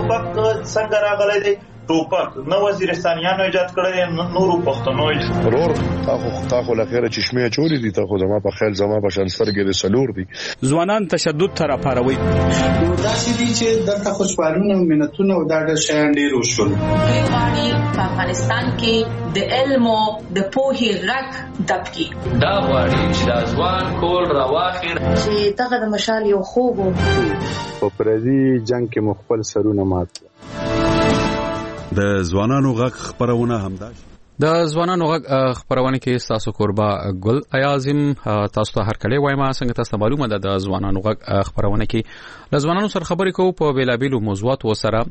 ټوپک څنګه راغلی دی؟ ټوپک نه وزیرستانیانو ایجاد کړی، نورو پښتنو ورور تاخو لخيره چشمه چوری دي، تاخو زما په خیال زما په شان سترګې د سلور دي. ځوانان تشدد تر اپاروي دا چې دي چې د خوشحالونه او منتونه او دا د شیان ډیر وشول. غواړي په افغانستان کې د علم او د پوهې غږ دبکي. دا غواړي چې د ځوان کول راواخیر چې دغه د مشال یو خوب په پردي جنگ کې مخبل سرونه مات. د ځوانانو غږ خبرونه همدا د ځوانانو غږ خبرونه کې تاسو قربا ګل ایازم تاسو ته هر کله وایم څنګه تاسو معلومه ده د ځوانانو غږ خبرونه کې د ځوانانو سره خبرې کوو په بیلابیلو موضوعات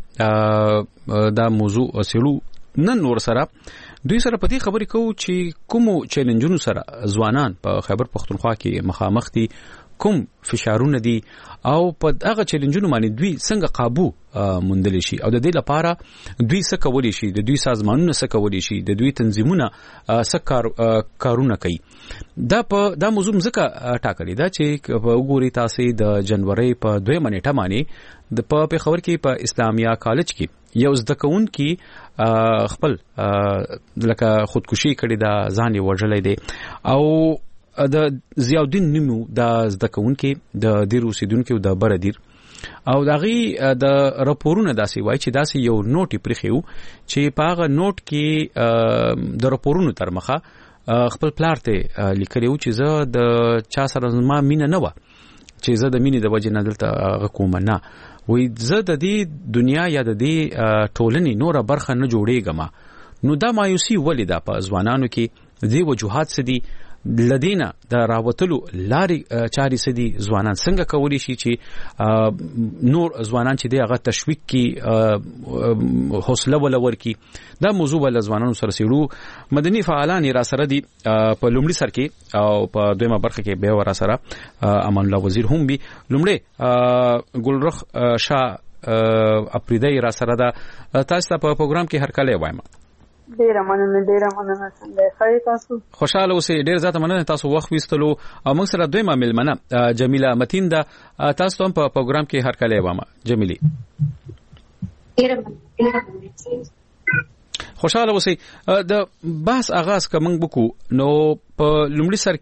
وسره دا موضوع سیلو نن ور سره دوی سره په دې خبرې کوو چې کوم چیلنجونو سره ځوانان په خیبر پختونخوا کې مخامخ دي، کوم فشارونه دي او په هغه چیلنجونو باندې دوی څنګه قابو موندل شي او د دې لپاره دوی څه کولی شي، د دوی سازمانونه څه کولی شي، د دوی تنظیمونه څه کارونه کوي. دا موضوع ځکه ټاکلې ده چې په وګوري تاسو د جنوري په 2 نیټه باندې د په خبر کې په اسلامیه کالج کې یو زده کوونکی خپل لکه خودکشي کړې ده، ځان یې وژلې ده او د ضیاءالدین نیمو د زده کوونکی د دیر اوسیدونکو د بردیر او دغه د راپورونه داسې وایي چې داسې یو نوټ پرخیو چې په هغه نوټ کې د راپورونو تر مخه خپل پلار ته لیکلیو چې زه د چا سره ما مینه نه و، چې زه د مینې د وجې نه دلته کوم نه وای، زه د دې دنیا یا د دې ټولنې نوره برخه نه جوړېږم. نو دا مایوسي ولې ده په ځوانانو کې؟ دې وجوهات څه دي؟ لدینا د راوتلو لاري چاري سدي ځوانان څنګه کولی شي چې نور ځوانان چې دغه تشویق کی حوصله ولور کی. دا موضوع ول ځوانانو سره سیړو مدني فعالان را سره دي په لومړي سر کې او په دویمه برخه کې به ور سره امان الله وزیر هم بي لومړي ګلرخ شاه اپریدای را سره دا تاسو ته په پروګرام کې هر کله وایم. ډیره مننه څنګه خیر تاسو؟ خوشاله اوسئ، ډیر زیاته مننه تاسو وخت وستلو او موږ سره دویمه ملمنه جمیله متین دا تاسو هم په پروګرام کې هر کله وامه. جمیلی ډیره مننه، خوشاله اوسئ. د بحث آغاز کوم بکو نو په لومړي سر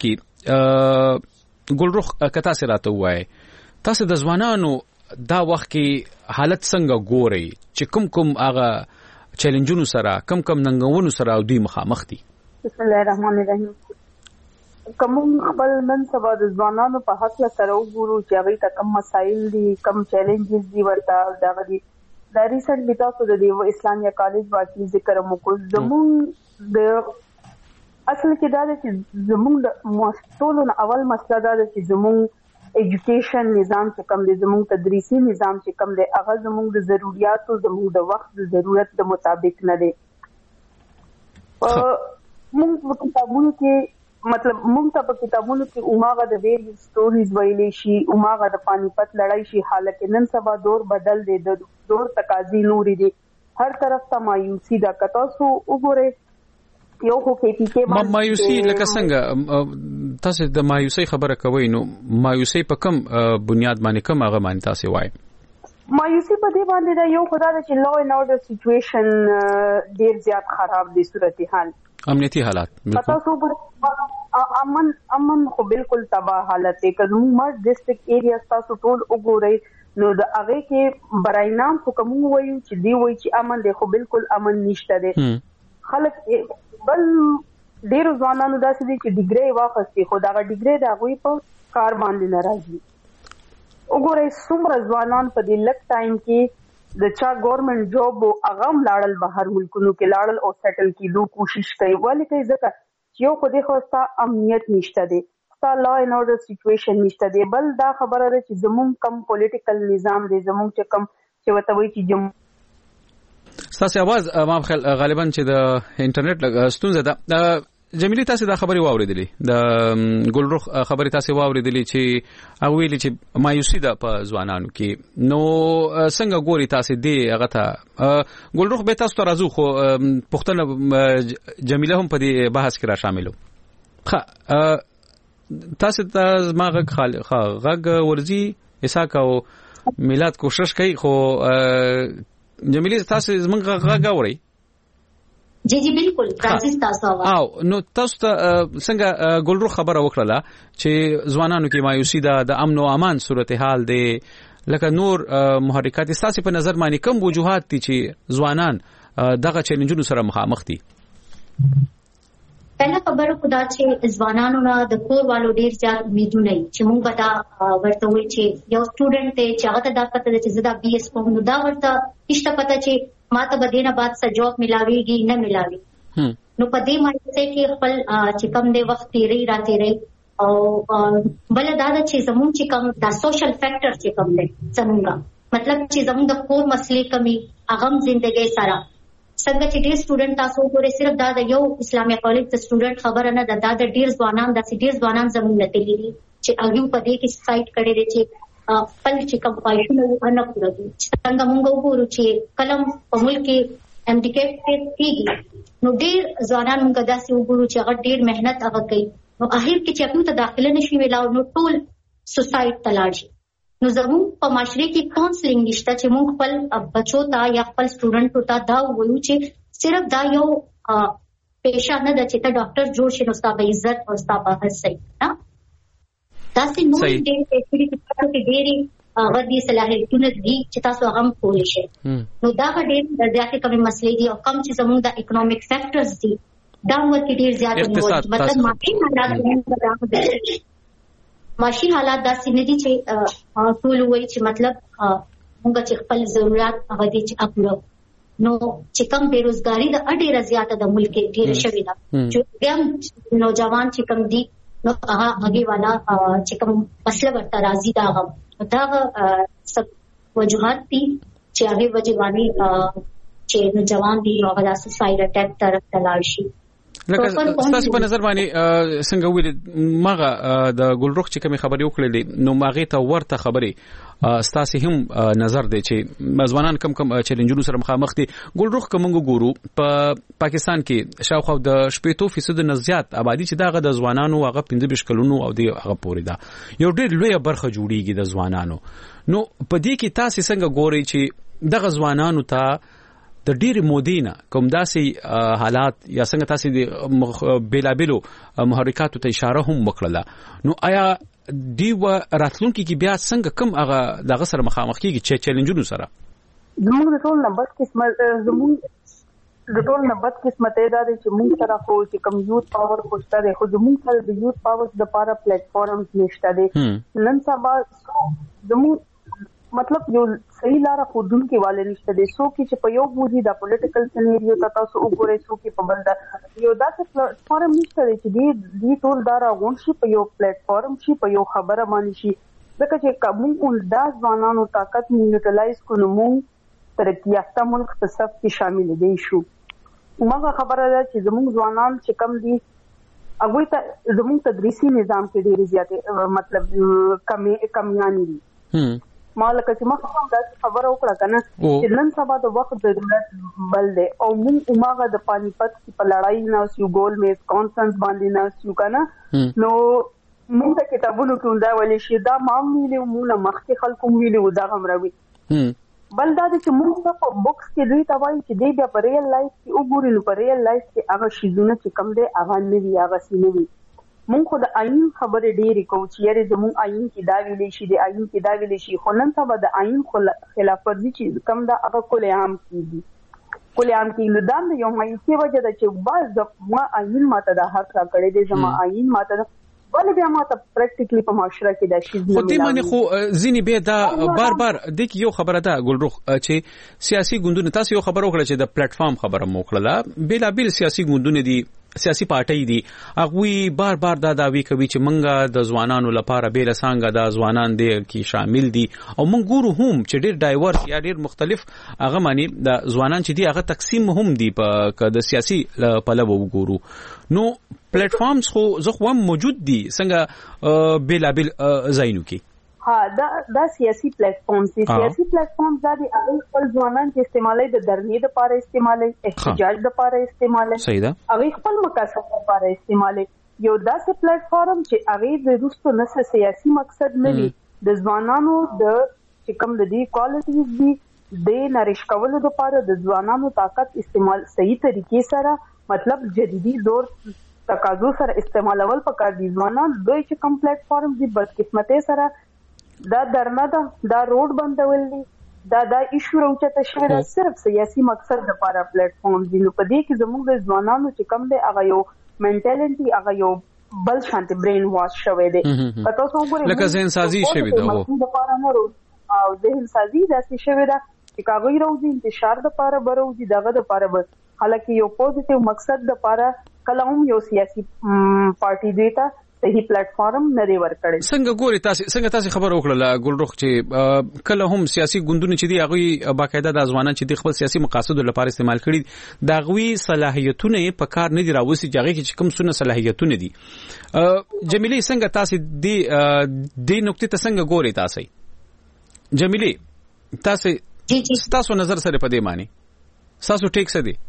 کې ګلرخ کتا سره ته وای تاسو د ځوانانو دا وخت کې حالت څنګه ګوري چې کوم هغه چیلنجونو سره کم ننګونو سره دوی مخامخ دي؟ بسم الله الرحمن الرحیم. کوم خپل نن سبا د ځوانانو په حق سره وګورو چې هغه ته کوم مسایل دي، کوم چیلنجز دي ورته دا غدي د ریسنټلی تاسو د اسلامیه کالج واقعي ذکر مو کو. زموږ د اصل کې دا چې زموږ د مؤسساتو اول مسله دا چې زموږ ایجوکیشن نظام چې کوم دی، زموږ تدریسي نظام چې کوم دی، هغه زموږ د ضرورتو زموږ د وخت د ضرورت د مطابق نه دی. موږ په کتابونو کې موږ ته په کتابونو کې اوماغه د ویل سټوریز ویلې شي، اوماغه د پانیپت لړۍ شي، حالکه نن سبا دور بدل دی، د دور تقاضي نوري دي، هر طرف ته مایوسی دا کتو سو وګوره. یو خو کې کې مایوسی لکه څنګه تاسو د مایوسی خبره کوي، نو مایوسی په کوم بنیاد باندې کوم هغه باندې تاسو وایي؟ مایوسی په دې باندې دا یو خدای چې لا اینډ اورډر سچويشن ډیر زیات خراب دي، صورتحال امنیتی حالات بالکل امن خو بالکل تباہ حالت دی. کوم مر ډیسټریکټ ایریا تاسو ټول وګورئ نو د هغه کې براینام حکم وایي چې دی وایي چې امن دی، خو بالکل امن نشته دی. خلک بل ډیر ځوانانو داسې دي چې ډیګري واخستي، خو دا ډیګري د هغوی په کار باندې ناراضي. وګورئ څومره ځوانان په دې لک ټایم کې د چا ګورنمنت جاب او اغم لاړل بهر ملکونو کې لاړل او سیټل کیدو کوشش کوي. ولې کوي؟ ځکه چې یو خو دې خوستا امنیت نشته دی، ستا لا اینډ اورډر سچويشن نشته دی. بل دا خبره ده چې زموږ کم پولیټیکل نظام دی، زموږ چې کم چې وته وایي چې تاسو आवाज ما غالبا چې د انټرنیټ ستونزه ده. جمیلی تاسو دا خبري واوریدلې، د ګلرخ خبري تاسو واوریدلې چې هغه ویلي چې مایوسی ده په ځوانانو کې. نو څنګه ګوري تاسو دې هغه ته ګلرخ به تاسو ته راځو، خو پښتنه جمیله هم په دې بحث کې را شاملو. تاسو ته ما غږ ورزي اساک او میلاد کوشش کوي، خو جمیلې تاسو زمونږ غاوري جی بالکل فرانسیس تاسو او نو تاسو ته څنګه ګلرو خبره وکړه چې ځوانانو کې مایوسی د امن او امان صورتحال دی لکه نور محرکات تاسو په نظر باندې کوم وجوهات دي چې ځوانان دغه چیلنجونو سره مخامخ دي؟ پہلا خبره خدا چې ځوانانو نه د کور والو ډیر زیات امیدونه چې موږ به دا ورته وایي چې یو سټوډنټ ته چې هغه ته دا پته ده چې زه دا بي اس کوم نو دا ورته هیڅ پته چې ما ته به دینه بعد څه جاب ملاويږي نه ملاوي نو په دې معنی کې خپل چې کم دی وخت تیری را تیری او بل دا چې زموږ چې کم دا سوشل فیکٹر چې کم دی څنګه مطلب چې زموږ د کور مسلې کمی اغم ژوندۍ سره څنګه چې ډیر سټوډنټ تاسو ګورئ صرف دا د یو اسلامي کالج د سټوډنټ خبره نه ده دا د ډیر ځوانان زموږ نتیجې دي چې هغه په دې کې سایت کړي دي چې خپل چې کوم پایښونه ونه پوره دي څنګه موږ وګورو چې کلم په ملک کې امډیکیټ کېږي نو ډیر ځوانان موږ داسې وګورو چې هغه ډیر مهنت هغه کوي نو اخر کې چې هغه ته داخله نشي ویلاو نو ټول سوسایټ تلاړ شي نو زموږ په معاشره کې کاونسلینګ نشته چې موږ خپل بچو ته یا خپل سټوډنټو ته دا وایو چې صرف دا یو پیشه نه ده چې ته ډاکټر جوړ شې نو ستاسو عزت او ستاسو هر څه نه دا سي نو دې چې تاسو کې ډېری ودی صلاحیتونه دي چې تاسو هغه کولای شئ نو دا ډېر زیاتې کومې مسلې دي او کوم چې زموږ د اکونومیک فیکټرز دي دا ورته ډېر زیات مطلب معاشي حالات داسې نه دي چې ټول وایي چې مطلب موږ چې خپل ضرورت هغه دي چې اپلو نو چې کم بیروزګاری د ډیره زیاته د ملک کې ډیره شوې ده چې هم نوجوان چې کم دي نو هغه والا چې کوم مسله ورته راځي دا سب وجوهات دي چې هغه وجوانی چې نوجوان دي او هغه د سوسایډ اٹیک طرف تلاړ شي لکه تاسو په نظر باندې څنګه ویل ماغه د ګلرخ چې کوم خبرې وکړلې نو ماغه ته ورته خبرې ستاسو هم نظر دی چې ځوانان کم چیلنجونو سره مخامخ دي ګلرخ کومو ګورو په پاکستان کې شاوخوا د 80% نه زیات آبادی چې دغه د ځوانانو هغه 15 کلونو او د هغه پورې ده یو ډېر لوی برخه جوړیږي د ځوانانو نو په دې کې تاسو څنګه ګورئ چې دغه ځوانانو ته د ډېر مودینه کوم داسې حالات یا څنګه تاسو د بیلابلو محرکاتو ته اشاره هم وکړه نو آیا دی و راتلونکي کې بیا څنګه کوم هغه دغه سره مخامخ کیږي چې چیلنجونو سره زموږ د ټول نمبر قسمت دا دی چې موږ سره خو چې کم یوت پاور خوشته دی خو زموږ سره د یوت پاور د لپاره پلیټ فارمز نشته دي نن سبا زموږ مطلب یو صحیح لار خودونکو والے نشته دي سو کې چې په یو بوجي د پولیټیکل سینریو تاسو وګورئ سو کې په بل دا یو داسې پلیټ فارم نشته چې دی ټول دارا غون شي په یو پلیټ فارم شي په یو خبره باندې شي ځکه چې کوم دا ځوانانو طاقت یوټیلایز کړو موږ ترقی یافته ملک په صف کې شامل دي شو موږ خبره ده چې زموږ ځوانان چې کم دي هغه ته زموږ تدریسي نظام کې ډېر زیاتې مطلب کمیانې دي مالک چې ما خبره وکړه کنه چې نن سبا د وخت ضرورت بل دی او موږ عمره د پانی پت په لړۍ نه سیو ګول میز کانفرنس باندې نه سیو کنه نو موږ ته کتابونو کې دا ولې شي دا معاملې موږ مخکې خلکو ویلو دا غمروي بل دا چې موږ په بوکس کې دوی توای چې دی بیا په ریل لایف کې وګورئ نو په ریل لایف کې هغه شیزونه چې کم دی هغه نه وی هغه سینوي مونږ خو د آئین خبرې ډېرې کوو چې یاره زموږ آئین کې دا ویلې شي د آئین کې دا ویلې شي خو نن سبا د آئین خلاف ورزي چې کم دا هغه کله عام کیږي نو دا یو مایوسي وجه ده چې بعض د ما آئین ماته د حق را کړی دی زما آئین ماته ولې بیا ماته پریکټیکلی په معاشره کې دا شی خو دې معنی خو ځینی به دا بار د یو خبره ده ګلرخ چې سیاسي ګوندونه تاسو یو خبر وکړه چې د پلیټ فارم خبره موکړه بیلابل سیاسي ګوندونه دي سیاسي پارټي دي هغه بار دا داوی کوي چې منګه د ځوانانو لپاره بیل څنګه د ځوانان دي کې شامل دي او موږ ګورو هم چې ډېر ډایورس یا ډېر مختلف هغه معنی د ځوانان چې دي هغه تقسیم هم دي په د سیاسي پلوه وګورو نو پلیټ فارمز خو زخوا موجود دي څنګه بیلابل زاینو کې ها دا سیاسي پلیټ فارم سیاسي پلیټ فارم زادي هغه خپل ځوانان چې استعمالي د درنې لپاره استعمالي احتجاج لپاره استعمالي هغه خپل مقاصد لپاره استعمالي یو داسې پلیټ فارم چې هغه د روسو نسه سیاسي مقصد نه وي د ځوانانو د چې کوم د دې کوالټیز دي د نریش کولو لپاره د ځوانانو طاقت استعمال صحیح طریقې سره مطلب جديدي دور تقاضو سره استعمالول پکار دي. ځوانان دوی چې کوم پلیټ فارم دي بدقسمتۍ سره دا درنه ده دا روډ بندول دي دا ایشو راوچته شوی دا صرف سیاسي مقصد لپاره پلیټ فارم دي. نو په دې کې زموږ د ځوانانو چې کوم دی هغه یو منټالټي هغه یو بل شانتي برین واش شوی دی. په تاسو وګورئ لکه ذهن سازي شوی دا او ذهن سازي داسې شوی دا چې کاغوی راوځي انتشار د لپاره بروځي دغه د لپاره به حالکه یو پوزټیو مقصد د لپاره کله هم یو سیاسي پارټي دیتا صحیح پلیټ فارم نه دی ورکړی. څنګه ګوري تاسو خبر وکړه ګلرخ چې کله هم سیاسي ګوندونه چې دی هغه باقاعده د ځوانان چې د خپل سیاسي مقاصدو لپاره استعمال کړي دا غوي صلاحیتونه په کار نه دی راوځي چې هغه کې کوم سونه صلاحیتونه دي. جمیلی څنګه تاسو د نقطې ته څنګه ګوري تاسو جمیلی تاسو نظر سره په دې معنی تاسو ټیک څه دي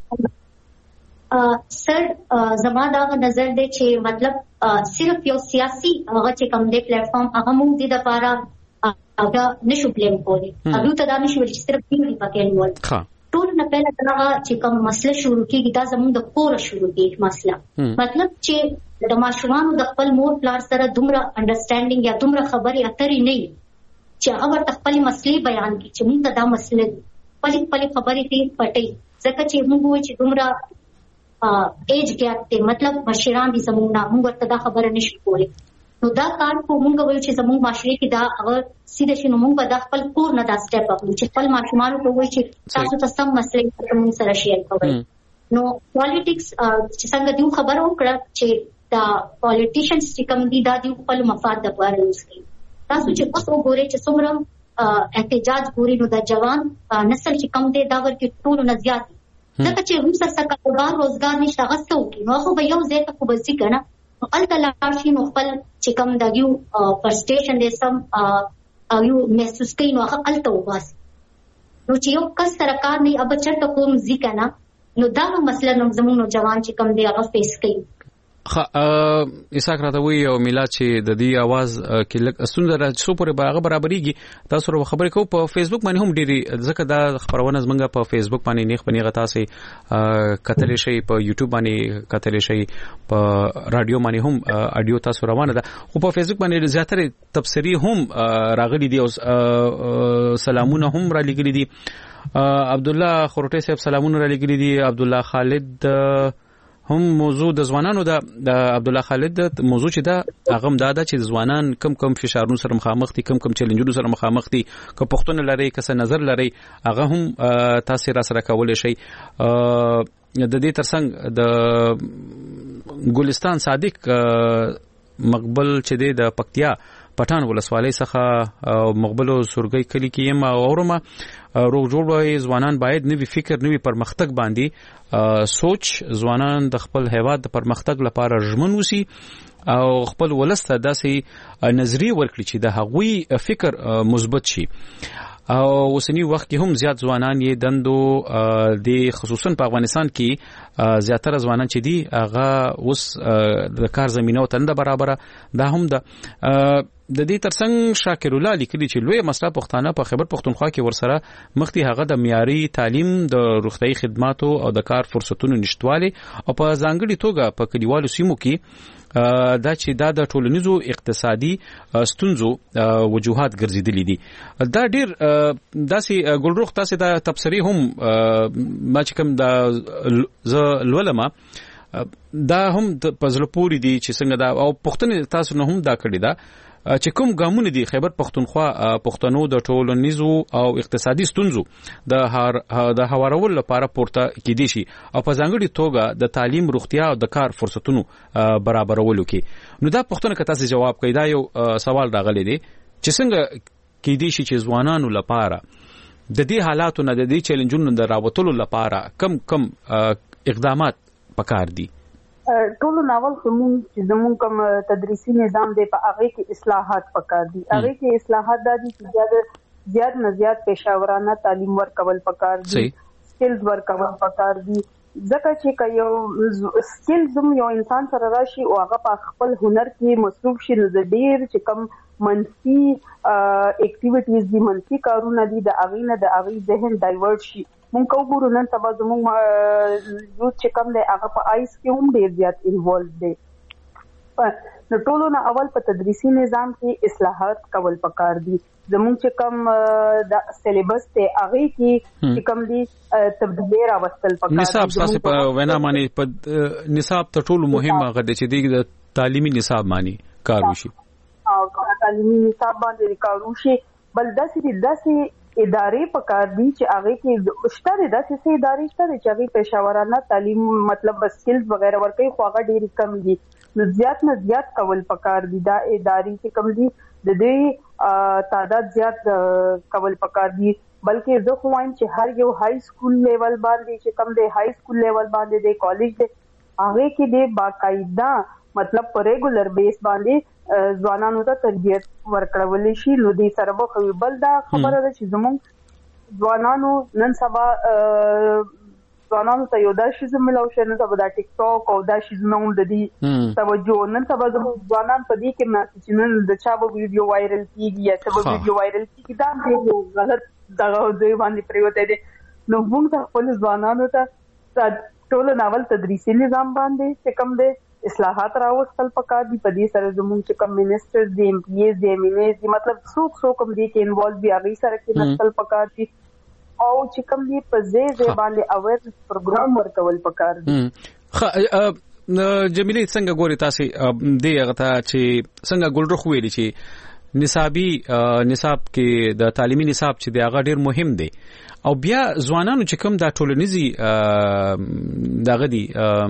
سر زما دا نظر دی چې مطلب صرف یو سیاسي هغه چې کوم دی پلیټ فارم هغه موږ د لپاره هغه نشو بلیم کولی هغه ته دا نشو چې صرف دی پکې نیول ټول نه پهله دا چې کوم مسله شروع کیږي دا زموږ د کور شروع کیږي مسله مطلب چې د ماشومان د خپل مور پلار سره دومره انډرستانډینګ یا دومره خبرې اترې نه چې هغه ورته خپل مسلې بیان کړي چې موږ دا مسله خپل خبرې ته پټي ځکه چې موږ وایو چې دومره ایج ګیپ ته مطلب مشران دي زموږ نه موږ ورته دا خبره نشو کولی. نو دا کار کو موږ وایو چې زموږ معاشره کې دا هغه سیده شنو موږ به دا خپل کور نه دا سټیپ اخلو چې خپل ماشومان ته وایي چې تاسو ته سم مسلې په موږ سره شیر کوئ. نو پالیټکس چې څنګه دیو خبره وکړه چې دا پالیټیشنز چې کوم دي دا دیو خپل مفاد لپاره یوز کوي. تاسو چې اوس وګورئ چې څومره احتجاج ګوري نو د جوان نسل چې کم دی دا ورکه ټول نه زیات ځکه چې هم سره کاروبار روزګار نشته غوښتو کی نو خو به یو ځای ته خو بسې کنه الته لاړ شي نو خپل چې کم دغیو پر سټیشن دې سم او یو محسوس کوي نو هغه الته وباس نو چې یو کس سره کار نه اب چرته کوم ځکه نه نو دا مسله نو زموږ جوان چې کم دی هغه فیس کوي. اساک راته وی او میلاد چې د دې आवाज کې لکه ستونزه څو پورې باغ برابرېږي تاسو سره خبرې کوو په فیسبوک باندې هم ډېری ځکه دا خبرونه زمونږ په فیسبوک باندې نیخ بنی غتا سي کتلې شي په یوټیوب باندې کتلې شي په رادیو باندې هم اډیو تاسو روانه ده خو په فیسبوک باندې زیاتره تبصری هم راغلي دي او سلامونه هم را لګلي دي. عبد الله خروټي صاحب سلامونه را لګلي دي. عبد الله خالد هم موضوع د ځوانانو د عبد الله خالد موضوع چې دا هغه دا چې ځوانان کم فشارونو سره مخامخ دي کم چیلنجونو سره مخامخ دي که پښتون لري که نظر لري هغه هم تاسو را سره کولای شي. د دې ترڅنګ د ګلستان صادق مقبل چې د پکتیا پټان ولسوالۍ څخه مقبلو سورګي کلی کې یم اورمه روغ جوړ ځوانان باید نوی فکر نوی پرمختګ باندې سوچ ځوانان د خپل هیواد د پرمختګ لپاره ژمن وسی او خپل ولسته داسې نظریه ورکړي چې د هغوی فکر مثبت شي. او اوسنی وخت کې هم زیات ځوانان یې دندو د خصوصا په افغانستان کې زیاتره ځوانان چې دي هغه اوس د کار زمينه او تنده برابره ده هم د دې ترڅنګ شاکر الله لیکلي چې لوی مسله پښتانه په خیبر پښتونخوا کې ورسره مختی هغه د معیاري تعلیم د روغتيایي خدماتو او د کار فرصتونو نشټوالي او په ځانګړي توګه په کلیوالو سیمو کې دا چې دا د ټولنیزو اقتصادي ستونزو وجوهات ګرځیدلې دي. دا ډیر داسې ګلروخ تاسو د تبصری هم ما چې کوم د لولما دا هم د پزلپوري دي چې څنګه دا او پښتون تاسو نه هم دا کړی دا چې کوم ګامونه دي خیبر پښتونخوا پښتنو د ټولنیزو او اقتصادي ستونزو د هوارول لپاره پورته کېدي شي او په ځانګړي توګه د تعلیم روغتیا او د کار فرصتونو برابرولو کې. نو دا پښتون که تاسو جواب کړئ دا یو سوال راغلی دی چې څنګه کېدي شي چې ځوانانو لپاره د دې حالاتو نه د دې چیلنجونو د راوتلو لپاره کم اقدامات پکار دي. ټولو ناول زموږ کوم تدریسي نظام دی په هغه کې اصلاحات پکار دي. هغه کې اصلاحات د دې زیات نه زیات پېښورانه تعلیم ورکول پکار دي سکلز ورکول پکار دي ځکه چې یو سکلز یو انسان سره راشي او هغه په خپل هنر کې مصروف شي نو ډیر چې کم منفي اکټیویټیز دي منفي کارونه دي د اغینه د اغي ذهن ډایورټ شي مونږ کوو نن سبا زموږ یو چې کوم دی هغه په آیس کې هم ډیر زیات انوالو دي نو ټولو نه اول په تدریسي نظام کې اصلاحات کول پکار دي زموږ چې کوم د سلیبس ته هغه کې چې کوم دي تبدیلی راوستل پکار دي نصاب تاسو په وینا باندې په نصاب ته ټولو مهمه غږ چې د تعلیمي نصاب باندې کار وشي او تعلیمي نصاب باندې کار وشي بل داسې ادارې پکار دي چې هغه کې شته داسې ادارې شته چې هغه پېښورانه تعلیم مطلب سکلز وغیرہ ورکوي خو هغه ډېر کم دي نو زیات کول پکار دي دا ادارې چې کم دي د دې تعداد زیات کول پکار دي بلکې زه خو وایم چې هر یو های سکول لیول باندې چې کم دی های سکول لیول باندې د کالج دی هغه کې د باقاعده مطلب په ریګولر بیس باندې ځوانانو ته تربیت ورکړول شي نو دې سره به بل دا خبره ده چې زموږ ځوانانو نن سبا ځوانانو ته یو دا شی زموږ له نن سبا دا ټیک ټاک او دا شی زموږ د دې توجه نن سبا زموږ ځوانان په دې کې نه چې نن د چا به ویډیو وایرل کیږي یا څه به ویډیو وایرل کیږي دا به غلط دغه ځای باندې پریوته دي نو موږ خپل ځوانانو ته ټول ناول تدریسي نظام باندې چې کوم دی اصلاحات راوستل پکار دي په دې سره زموږ چې کوم منسټرز دي ایم پی ایز دي ایم ان ایز دي مطلب څوک کوم دي کې انوالو دي هغه سره کې نستل پکار دي او چې کوم دي په ځای باندې اویرنس پروګرام ورکول پکار دي جمیله څنګه ګوري تاسو دې هغه ته چې څنګه ګلرخ ویلي چې نصاب کې د تعلیمي نصاب چې د هغه ډیر مهم دی او بیا ځوانانو چې کوم د ټولنیزي دغه دي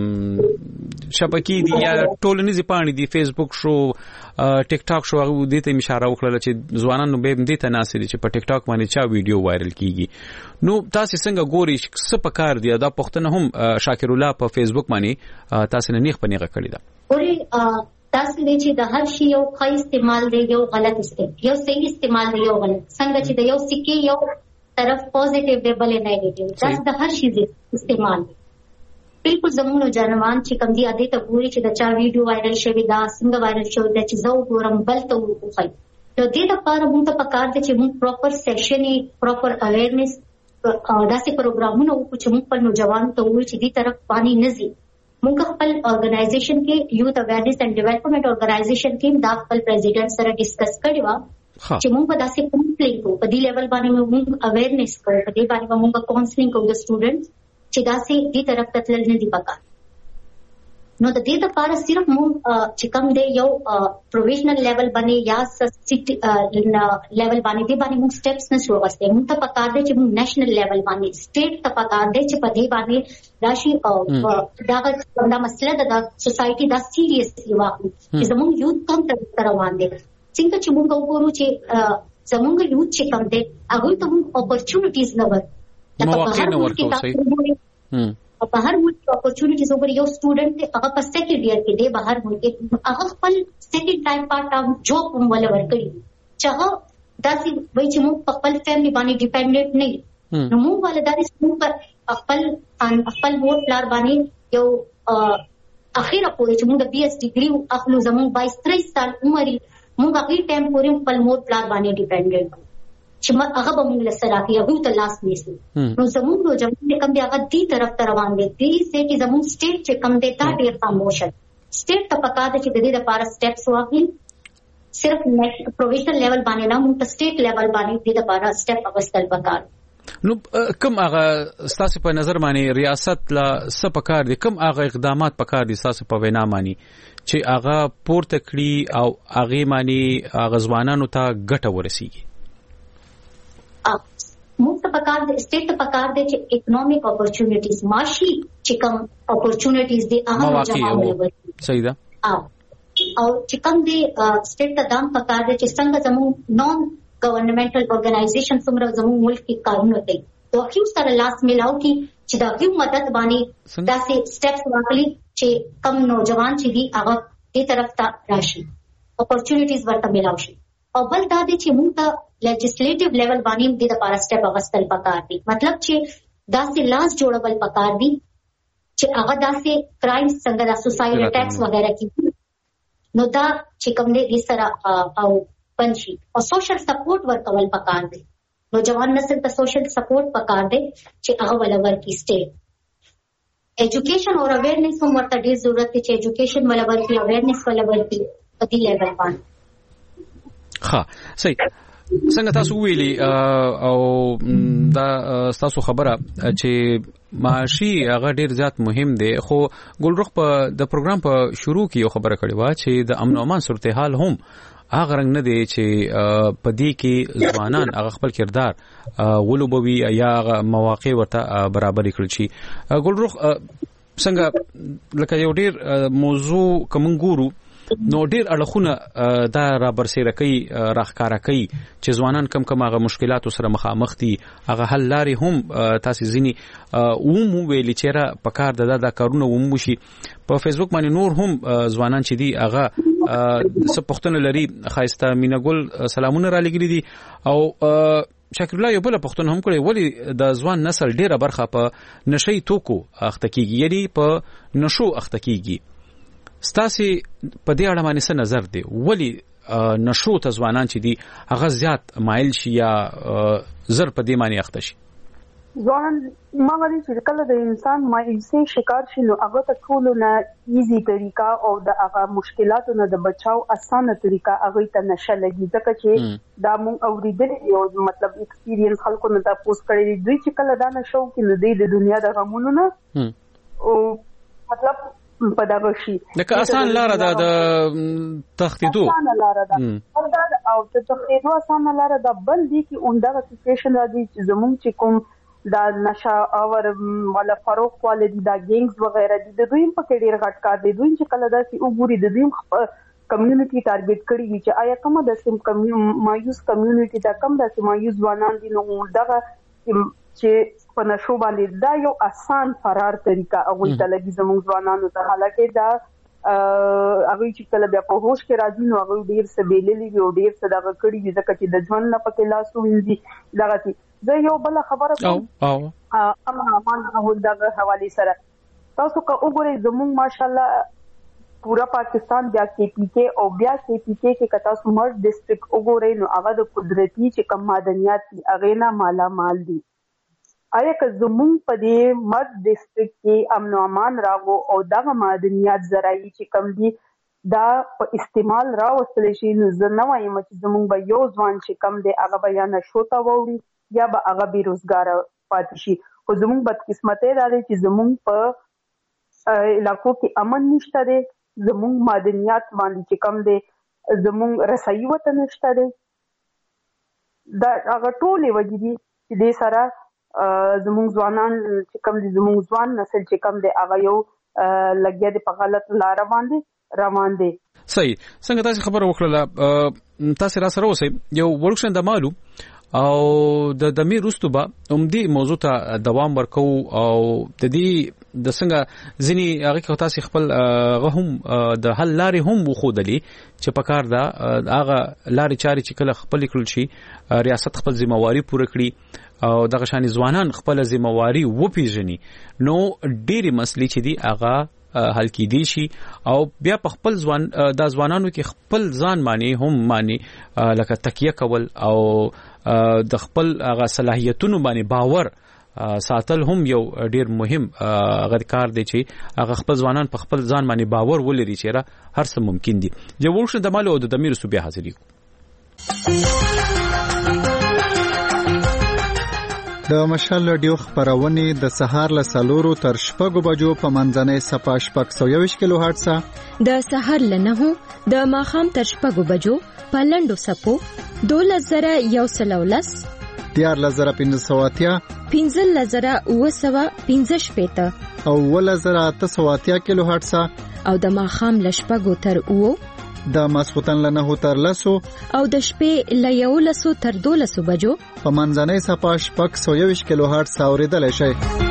شبکې دي یا ټولنیزي پاڼې دي فیسبوک شو ټیک ټاک شو هغه دې ته اشاره وکړه چې ځوانانو به دې ته ناسي دي چې په ټیک ټاک باندې چا ویډیو وایرل کیږي نو تاسو څنګه ګوري چې څه پکار دی دا پښتنه هم شاکر الله په فیسبوک باندې تاسو نه نیغ پنیغه کړی دا ګوري تاسو دې چې د هر شی یو ښه استعمال دی یو غلط استعمال یو صحیح استعمال دی یو غلط څنګه چې د یو سکه یو طرف پوزټیو دی بل نیگیټیو تاسو د هر شی استعمال بالکل زموږ جانوان چې کوم دي اده ته ګوري چې د چا ویډیو وایرل شوی دا څنګه وایرل شوی دا چې زو ګورم بل ته وخی نو دې لپاره موږ ته پکار دي چې موږ پراپر سیشن پراپر اویرنس داسې پروګرامونه وکړو چې موږ په نوجوانو ته وایي چې دې طرف باندې نزي موږ خپل ارګنایزیشن کې یوث اویرنس اینڈ ډیولپمنٹ ارګنایزیشن کې د خپل پریزیډنټ سره ډیسکس کړی و چې موږ په داسې کمپلین کو په دې لیول باندې موږ اویرنس کوو په دې باندې موږ کاونسلینګ کوو د سټوډنټس چې داسې دې طرف ته تلل نه دی پکار نو د دې لپاره صرف موږ چې کوم دی یو پروویژنل لیول باندې یا سټ لیول باندې دې باندې موږ سټیپس نه شو واسطه موږ ته پکار دی چې موږ نېشنل لیول باندې سټیټ ته پکار دی چې په دې باندې راشي او دا مسله د سوسايټي دا سیریسلی واخلي چې زموږ یوث کوم تر روان دي څنګه چې موږ وګورو چې زموږ یوث چې کوم دی هغه ته موږ اپورچونټیز نه ورکړو مواقع نه ورکړو صحیح په هر ملک اپورچونټیز وګورئ یو سټوډنټ دی هغه په سیکنډ ایئر کې دی بهر ملک هغه خپل سیکنډ ټایم پارت ټایم جاب هم ول ورکړي چې هغه داسې وایي چې موږ په خپل فیملی باندې ډیپندنٹ نه نو موږ ولداري موږ په خپل ووټ لار باندې یو اخیره پورې چې موږ د بي اس ډیګري اخلو زموږ 22-23 سال عمر موږ هغه ټایم پورې خپل ووټ لار باندې ډیپندنٹ چې هغه به موږ له سره کې هغه ته لاس نیسي نو زموږ نو جمع کم دی هغه دې طرف ته روان دي دې سه چې زموږ سټیټ چې کم دی تا ډیر خاموشه سټیټ ته پکا ده چې د دې لپاره سټیپس واخلي صرف پروویژنل لیول باندې نه موږ سټیټ لیول باندې دې لپاره سټیپ اغستل پکار نو کوم هغه ستاسو په نظر باندې ریاست لا څه پکار دي کوم هغه اقدامات پکار دي ستاسو په وینا باندې چې هغه پورته کړی او هغه باندې هغه ځوانانو ته ګټه ورسیږي موږ ته پکار دي سټیټ ته پکار دي چې اکونومیک اپورچونټیز معاشي چې کوم اپورچونټیز دي هغه جوړول صحیح ده او چې کوم دي سټیټ ته دام پکار دي چې څنګه زموږ نون گورنمنټل اورګنایزیشن څومره زموږ ملک کې کارونه کوي تو هیڅ سره لاس ملاو کی چې دا یو مدد باندې داسې سټیپس واخلي چې کم نوجوان چې دي هغه دې طرف ته راشي اپورچونټیز ورته ملاو شي او بل دا دي چې موږ ته لیجسلیټیو لیول باندې د لپاره سټیپ اغستل پکار دي مطلب چې داسې لاس جوړول پکار دي چې هغه داسې کرایمز څنګه د سوسایډ اٹیکس وغیرہ کیږي نو دا چې کوم دې سره او بند شي او سوشل سپورټ ورکول پکار دی نو جوان نسل ته سوشل سپورټ پکار دی چې هغه ولور کی سټیټ ایجوکیشن اور اویرنس هم ورته ډیر ضرورت دی چې ایجوکیشن ولور کی اویرنس ولور کی په دې لیول باندې ها صحیح څنګه تاسو ویلي او دا تاسو خبره چې معاشي هغه ډیر زیات مهم دی خو ګلرخ په د پروګرام په شروع کې یو خبره کړې و چې د امن او امان صورتحال هم هغه رنګ نه دی چې په دې کې ځوانان هغه خپل کردار ولوبوي یا مواقع ورته برابر کړي شي ګلرخ څنګه لکه یو ډیر موضوع کوم ګورو نو ډیر اړخونه دا را برسېره کوي راخکاره کوي چې ځوانان کم هغه مشکلات سره مخامخ دي هغه حل لارې هم تاسو ځینی ویلي چې را پکار د کارونه وموشي په فیسبوک باندې نور هم ځوانان چې دي هغه سپختنه لري خایسته مینګل سلامونه را لګري دي او شکر الله یو بل پښتون هم کړي ولی د ځوان نسل ډیره برخه په نشي توکو اخته کیږي یعنی په نشو اخته کیږي ستاسي په دې اړه باندې څه نظر دی ولی نشو ته ځوانان چې دي هغه زیات مایل شي یا زر په دې معنی اخته شي ځوان ما غواړي چې کله د انسان مایوسي شکار شي نو هغه ته ټول نه ایزي طریقہ او د هغه مشکلاتو نه د بچاو اسانه طریقہ هغه ته نشه لګي ځکه چې دا مونږ اوریدل یو مطلب ایکسپیرینس خلکو نه تاسو کړی دوی چې کله دا نشو کې نه دی د دنیا د غمونو نه او مطلب په دا شي لکه آسان لار ده د تخطیدو آسان لار ده او د تخطیدو آسان لار ده بل دي کې اوندا سچويشن راځي چې زموږ چې کوم دا نشه اور ولا فروخ والدي دا گینګز وغیرہ دي د دوی په کې ډیر غټ کار دي دوی چې کله دا سي وګوري د دوی کمیونټي ټارګټ کړی وي چې آیا کومه د سیم مایوس کمیونټي دا کم د مایوس ځوانان دي نو دا چې په نشو باندې دا یو آسان فرار طریقہ او ته لګي زموږ ځوانانو ته حالکه دا هغه چې کله بیا په هوش کې راځي نو هغه ډیر څه بیللی وي او ډیر څه دا کړی وي ځکه چې د ژوند نه پکې لاس وینځي دغه زه یو بل خبره کوم اما امان او دغه حواله سره تاسو که وګورئ زموږ ماشاءالله پورا پاکستان بیا کې پی کې او بیا کې پی کې کتا سمر ډیسټریکټ وګورئ نو هغه د قدرتي چې کم معدنیات دي هغه نه مالا مال دي آیا که زمون په دې مرد ډیسټریکټ کې امن او امان راغو او دغه معدنیات زراعي چې کم دي دا په استعمال راوستل شي نو زه نه وایم چې زمون به یو ځوان چې کم دی هغه بیان شوتا ووري یا به هغه بیروزګار پاتې شي خو زمون بدقسمتۍ دا دی چې زمون په علاقو کې امن نشته دی زمون معدنیات باندې چې کم دی زمون رسایي وته نشته دی دا هغه ټولې وجې دي چې دې سره زموږ ځوانان چې کوم دي زموږ ځوان نسل چې کوم دی هغه یو لګیا دی په غلط لار باندې روان دي صحیح څنګه تاسو خبره وکړه تاسو را سره اوسئ یو ورکشن د مالو او د مې رستوبه عمدي موضوع ته دوام ورکو او د دې د څنګه ځینی هغه کې تاسو خپل غهم د حل لارې هم وخودلې چې په کار دا هغه لارې چاري چې کله خپل کړل شي ریاست خپل ځمواري پوره کړي او دغه شان ځوانان خپل ځمواري وپیژني نو ډېری مسلې چې دی هغه حل کې دي شي او بیا په خپل ځوانانو کې خپل ځان معنی هم معنی لکه تکیه کول او د خپل هغه صلاحیتونو باندې باور ساتل هم یو ډیر مهم غږ دی چې هغه خپل ځوانان په خپل ځان باندې باور ولري چې هر څه ممکن دي جو ورشه د مالو او د دمیر صوبې حاضرې د مشال رادیو خبرونه د سهار له 4 تر 6 بجو په منځنۍ صفه 621 کیلو هرتز د سهار له 9 د ماخام تر 6 بجو په لندو سپو 2113 14500 15515 او 1800 کیلو هرتز او د ماخام له 6 تر 9 د ماسختن له 9 تر 10 او د شپې له 11 تر 12 بجو په منځنۍ صفه 621 کیلو هرتز اوریدل شي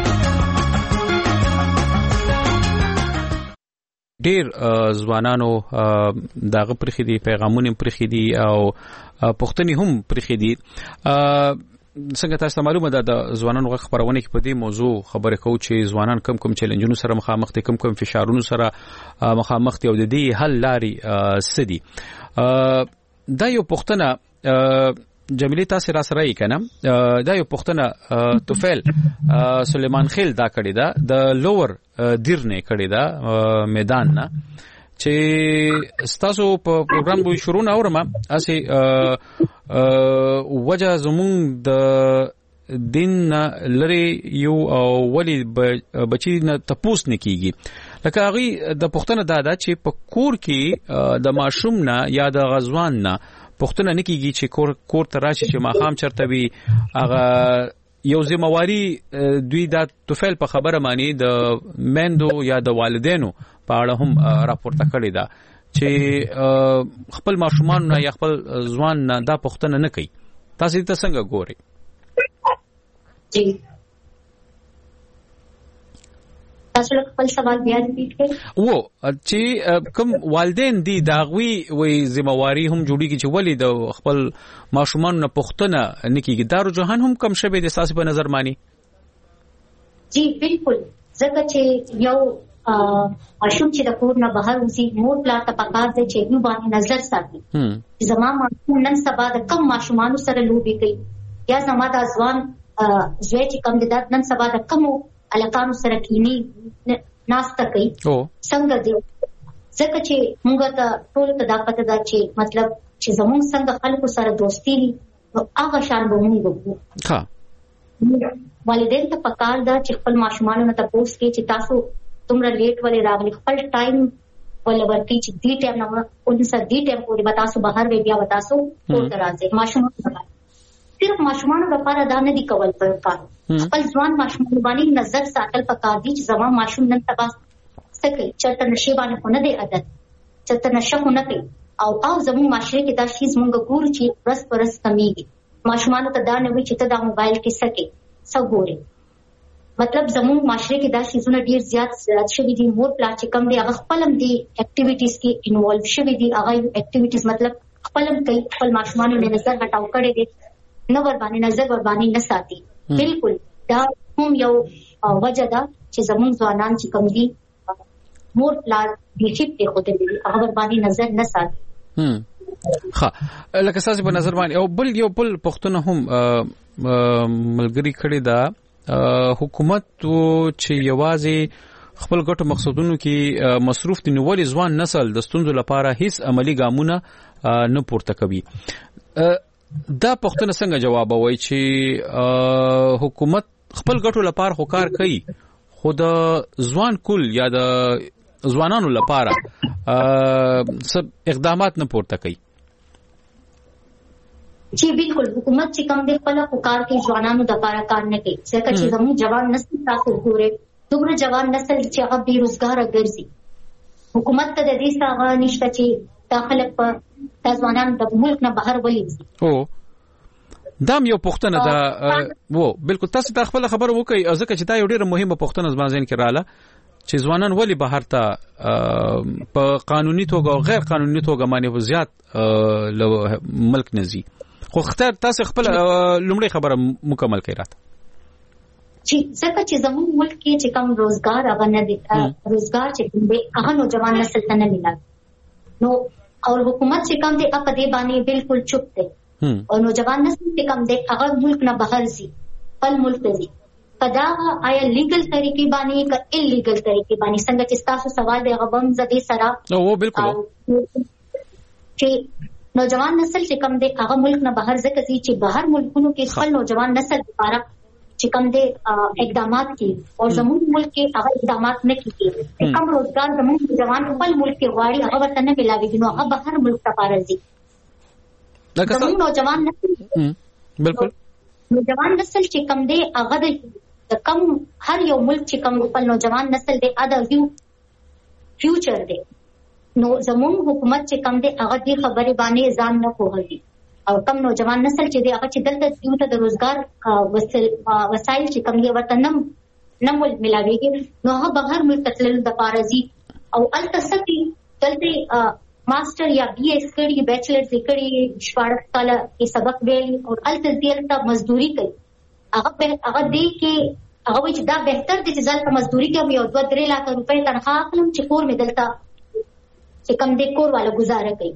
ډیر ځوانانو دغه پرخدي پیغامونه پرخدي او پښتني هم پرخدي څنګه تاسو معلومه ده د ځوانانو خبرونه کې په دې موضوع خبرې کوو چې ځوانان کم چیلنجونو سره مخامخ دي کم فشارونو سره مخامخ دي او د دې حل لاري سدي دا یو پوښتنه جمیلی تاسو را سره یې کنه دا یو پوښتنه توفیل سلیمان خیل دا کړی دا د لوور دیر نه کړی دا میدان نه چې تاسو په پروګرام به شروع نه اورم اسی وجه زمون د دین لري یو ولی بچی نه تپوس نه کیږي لکه هغه د پښتنه دادا چې په کور کې د ماشوم نه یا د غزوان نه پښتنه نه کیږي چې کور ته راشي چې ماخام چرته وي هغه یو ذمہواری دوی دا توفیل په خبره مانی د مندو یا د والدینو په اړه هم راپورته کړی دا چې خپل ماشومان نه یا خپل ځوان نه دا پښتنه نه کوي تاسو ته څنګه ګوري جی تاسو خپل سوال بیا ریپیټ کړئ و چې کوم والدین دي داغوي وي ذمہواری هم جوړیږي چې ولی د خپل ماشومان نه پښتنه نکیږي دارو جهان هم کم شوه د اساس په نظر مانی جی بالکل ځکه چې یو ماشوم چې د کور نه بهر وځي مور پلا ته پکار دی چې یو باندې نظر ساتي زما ماشوم نن سبا د کم ماشومان سره لوبي کوي یا زما د ځوان زوی چې کم د نن سبا د کم الکانو سره کینی ناسته کوي څنګه دی ځکه چې موږ ته ټول ته دا پته ده چې مطلب چې زموږ څنګه خلکو سره دوستي وي نو هغه شان به موږ وکړو ها والدین ته پکار ده چې خپل ماشومان نه تاسو کې چې تاسو تمره لیټ ولې راغلي خپل ټایم ولې ورته چې دې ټایم نه اون سره دې ټایم پورې تاسو بهر وی بیا تاسو ورته راځي ماشومان صرف ماشومان لپاره دا نه دی کول پکار خپل ځوان ماشومان باندې نظر ساتل پکار دي چې زما ماشوم نن تبا سکه چرته نشي باندې خونه دی عادت چرته نشه خونه کوي او زموږ معاشره کې دا شی زموږ ګور چې ورس پرس کمیږي ماشومان ته دا نه وي چې ته دا موبایل کې سکه سګوري مطلب زموږ معاشره کې دا شیزونه ډیر زیات شوي دي مور پلا چې کم دی هغه خپلم دي اکټیویټیز کې انوالو شوي دي هغه اکټیویټیز مطلب خپلم کوي خپل ماشومان له نظر هټاو کړي دي نو ور باندې نظر ور باندې نه ساتي بالکل دا هم یو وجه ده چې زموږ ځوانان چې کم دي مور پلا د شپ ته خوده دي هغه ور باندې نظر نه ساتي ها لکه تاسو په نظر باندې او بل یو بل پښتون هم ملګری کړي دا حکومت چې یوازې خپل ګټو مقصدونو کې مصروف دي نو ولې ځوان نسل د ستونزو لپاره هیڅ عملی ګامونه نه پورته کوي دا پښتنه څنګه جواب وای چې حکومت خپل ګټو لپاره خو کار کوي خو د ځوان کل یا د ځوانانو لپاره سب اقدامات نه پورته کوي جی بالکل حکومت چې کوم د خپل کار کې ځوانانو د لپاره کار نه کوي ځکه چې زموږ جوان نسل تاسو ګوره دومره جوان نسل چې هغه بیروزګار ګرځي حکومت ته د دې څنګه نشته چې داخله په ځوانان د ملک نه بهر ولېږي او دام یو پښتنه دا وو بالکل تاسو د خپل خبر وکي ځکه چې دا یو ډیره مهمه پښتنه زما ذهن کې رااله چې ځوانان ولی بهر ته په قانوني توګه او غیر قانوني توګه باندې زیات ملک نزي خو اختیار تاسو خپل لومړی خبره مکمل کړئ راته چې څنګه چې زموږ ملک کې چې کوم روزګار هغه نه دي روزګار چې هغه نوجوان نسل ته نه ملي نو او حکومت چې کوم دي په دې باندې بالکل چوپ دي او نوجوان نسل چې کوم دي هغه ملک نه بهر زی خپل ملک ته زی کدا آیا لیګل طریقې باندې کا انلیګل طریقې باندې څنګه چې تاسو سوال دی هغه هم زدي سره او بالکل چې نوجوان نسل چې کوم دی هغه ملک نه بهر ځکه چې بهر ملکونو کې خپل نوجوان نسل لپاره چې کوم دی اقدامات کوي او زموږ ملک کې هغه اقدامات نه کوي کوم روزګار زموږ نوجوان خپل ملک کې غواړي هغه ورته نه ملاوي نو هغه بهر ملک ته راځي زموږ نوجوان نسل بالکل نوجوان نسل چې کوم دی هغه د کم هر یو ملک چې کوم خپل نوجوان نسل دی ادا یو فیوچر دی نو زموږ حکومت چې کوم دی هغه دې خبره باندې ځان نه کوي او کم نوجوان نسل چې دی هغه چې دلته یو ته د روزګار وسایل چې کوم دی ورته نم ملاويږي نو هغه بهر ملک تلل د پارزي او التسقي دلته ماستر یا بي اس کړي بیچلر کړي شپږ کال کې سبق ویل او التزیلته مزدوري کوي هغه دې کې هغه چې دا بهتر دي چې ځل مزدوري کوي او 2-3 لک روپۍ تنخواه اخلم چې کور مې دلته چې کم دې کور والا گزاره کوي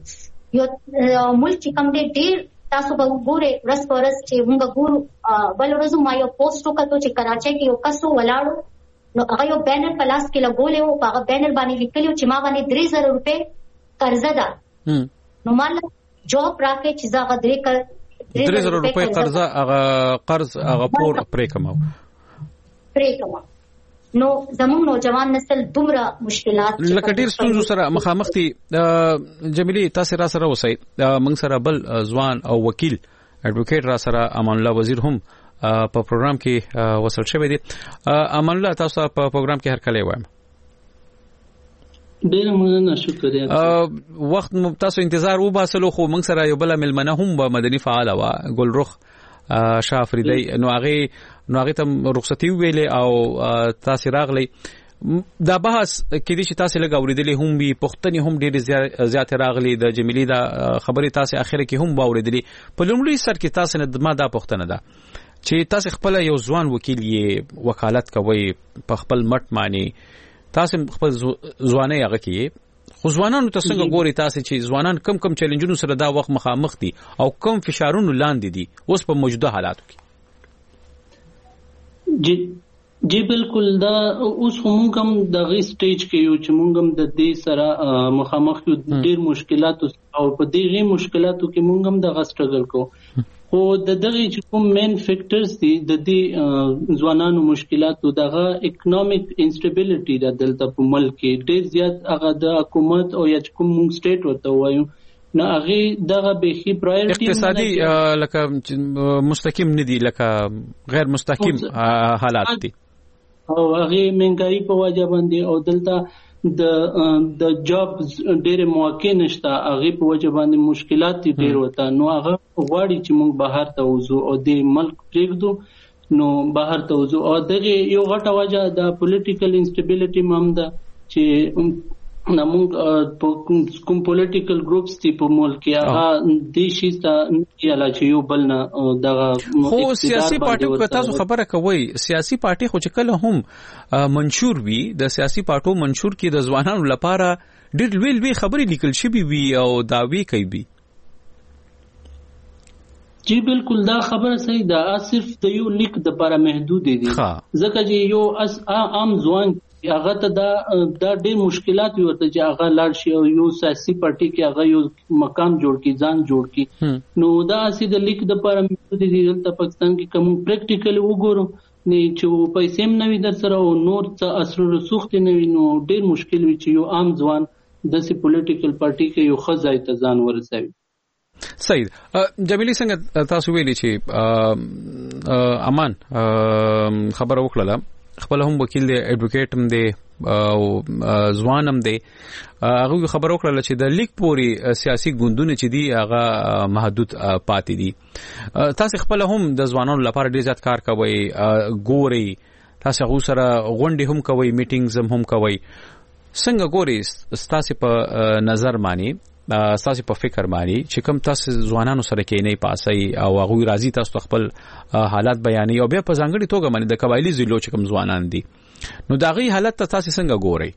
یو ملک چې کوم دی ډیر تاسو به وګورئ ورځ په ورځ چې موږ ګورو بل ورځ ما یو پوسټ وکړو چې کراچۍ کې یو کس ولاړو نو هغه یو بینر په لاس کې لګولې وو هغه بینر باندې لیکلی چې ما باندې 3000 روپۍ قرضه ده نو مال جواب راکې چې زه هغه 3000 روپۍ قرضه هغه قرض هغه پور پرې کمو نو زموږ نوجوان نسل دومره مشکلات لکه ډیر ستونزو سره مخامخ دي جمیلی تاسو را سره اوسئ موږ سره بل ځوان او وکیل اډوکیټ را سره امان الله وزیر هم په پروګرام کې وصل شوی دی امان الله تاسو په پروګرام کې هر کله وایم ډیر مننه شکریہ وخت تاسو انتظار وباسلو خو موږ سره یو بل ملمنه هم به مدني فعال وا ګلرخ شاه افریدی نو هغه ته رخصتي ویلې او تاسو راغلی دا بحث کې دي چې تاسو لږ اوریدلې هم وي پښتني هم ډېر زیات راغلي د جمیلی دا خبرې تاسو اخر کې هم باوریدلې په لومړي سر کې تاسو نه ما دا پښتنه ده چې تاسو خپل یو ځوان وکیل یې وکالت کوي په خپل مټ معنی تاسو خپل ځواني هغه کې خو ځوانانو ته څنګه ګوري تاسو چې ځوانان کم چیلنجونو سره دا وخت مخامخ دي او کم فشارونو لاندې دي اوس په موجوده حالاتو کې جی بالکل دا اوس هم کوم د غي سټیج کې یو چې موږ هم د دې سره مخامخ یو ډېر مشکلات او په دې غي مشکلاتو کې موږ هم د غسټرګل کو خو د دغه چې کوم مین فیکټرز دي د دې ځوانانو مشکلاتو دغه اکونومیک انسټیبিলিټي د دلته په ملک کې ډېر زیات هغه د حکومت او یا کوم سټیټ ورته وایو نه هغه دغه بهي پرایورټي اقتصادي لکه مستقیم ندي لکه غیر مستقیم حالات دي او هغه منګای په وجه باندې او دلته د جاب ډېر مواقع نشته هغه په وجه باندې مشکلات ډېر وته نو هغه غواړي چې موږ بهر ته وځو او د ملک پریږدو نو بهر ته وځو او دغه یو غټه وجه د پولیټیکل انسټیبিলিټي ممده چې نمونږ کوم پولیټیکل ګروپس تی په ملک کې هغه د شیستا یاله چې یو بل نه دغه خو سیاسي پارټیو کې تاسو خبره کوي سیاسي پارټي خو چې کله هم منشور وي د سیاسي پارټو منشور کې د ځوانانو لپاره ډېر لوی خبرې لیکل شوی وي او داوی کوي جی بالکل دا خبره صحیح ده صرف د یو لیک د لپاره محدود دي ځکه چې یو عام ځوان هغه ته دا ډېر مشکلات ورته چې هغه لاړ شي او یو سیاسي پارټي کې هغه یو مقام جوړ کی ځان جوړ کی نو دا اسی د لیک د لپاره محدود دي دلته پاکستان کې کوم پریکټیکلی وګورو نه چې پیسې هم نوي در سره او نور څه اثر رسوخت نه وي نو ډېر مشکل وي چې یو عام ځوان د سی پولیټیکل پارټي کې یو خزای ته ځان ورسوي سید جمیلی څنګه تاسو ویلي چې امان خبر وکړه خپل هم وکیل دی اډوکیټ هم دی او ځوان هم دی هغه خبر وکړه چې د لیک پوري سیاسي ګوندونه چې دی هغه محدود پاتې دي تاسو خپل هم د ځوانانو لپاره ډیر زیات کار کوي ګوري تاسو هغه سره غونډې هم کوي میټینګز هم کوي څنګه ګوري تاسو په نظر مانی تاسو په فکر مانی چې کوم تاسو ځوانانو سره کې نه پاسي او هغه راضي تاسو خپل حالات بیانې او بیا په ځانګړي توګه باندې د قبایلی ضلعو چې کوم ځوانان دي نو دا غي حالت تاسو څنګه ګورئ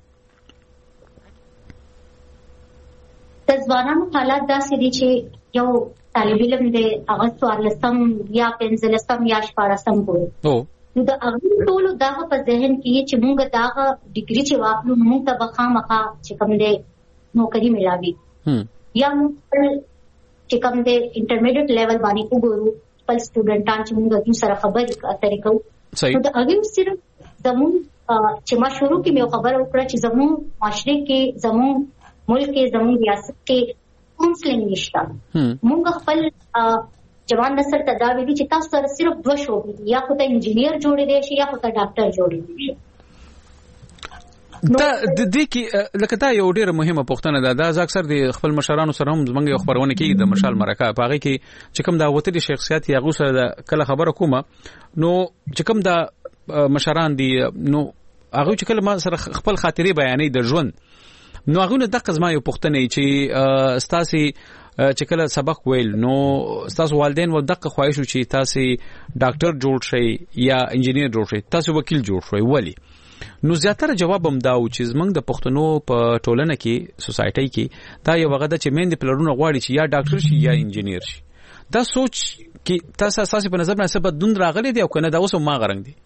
د ځوانانو حالات داسې دي چې یو طالب علم دی هغه 14 یا 15 یا 14 ګوري نو دا هغه ټول دا په ذهن کې چې موږ دا ډیګري چې واخلو موږ ته بخامخه چې کوم دی نوکری ملاوي یا موږ چې کوم دی انټرمیډیټ لیول باندې وګورو خپل سټوډنټان چې موږ د سره خبرې اترې کوو نو دا هغه صرف زموږ چې ما شروع کې مې خبره وکړه چې زموږ معاشره کې زموږ ملک کې زموږ ریاست کې کونسلینګ نشته موږ خپل جوان نسل ته دا ویلي چې تاسو سره صرف دوه شوبې دي یا خو ته انجینیر جوړې دی شي یا خو ته ډاکټر جوړې دی دا د دې کې لکه دا یو ډیره مهمه پوښتنه ده دا اکثر د خپل مشرانو سره هم زمونږ یو خبرونه کې د مشال مرکه پاغي کې چې کوم دا وتري شخصیت یا غو سره کله خبره کومه نو چې کوم دا مشران دي نو هغه چې کله ما سره خپل خاطري بیانې د ژوند نو هغه نه دغه ځما یو پوښتنه چې ستاسي چې کله سبق ویل نو تاسو والدین و دغه خواهش چې تاسو ډاکټر جوړ شئ یا انجینیر جوړ شئ تاسو وکیل جوړ شئ ولی نو زیاتره جواب هم دا و چې زمنګ د پښتنو په ټولنه کې سوسایټي کې دا یو وغه د چې مین د پلرونو غواړي چې یا ډاکټر شي یا انجینیر شي دا سوچ کې تاسو اساسي په نظر باندې څه بدلون راغلی دی او کنه دا اوس ما غرنګ دی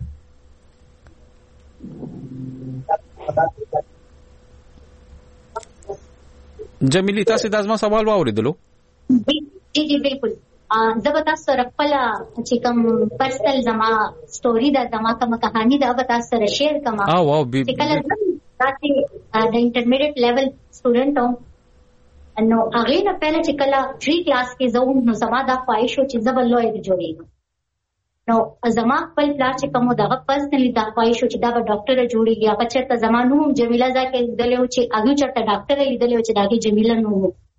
جمیلی تاسو د ازما سوال واوریدلو جی بالکل زه به تاسو سره خپل چې کوم پرسنل زما سټوري دا زما کوم کہانی دا به تاسو سره شیر کوم چې کله تاسو د انټرمیډیټ لیول سټوډنټ هم نو هغه نه پہله چې کله 3 کلاس کې زوم نو زما دا خواهش و چې زبر لوی جوړېږم نو زما خپل پلان چې کوم دا پرسنلی دا خواهش و چې دا به ډاکټر جوړېږي هغه چرته زمانو جمیله ځکه دلته چې هغه چرته ډاکټر لیدل چې داګه جمیله نو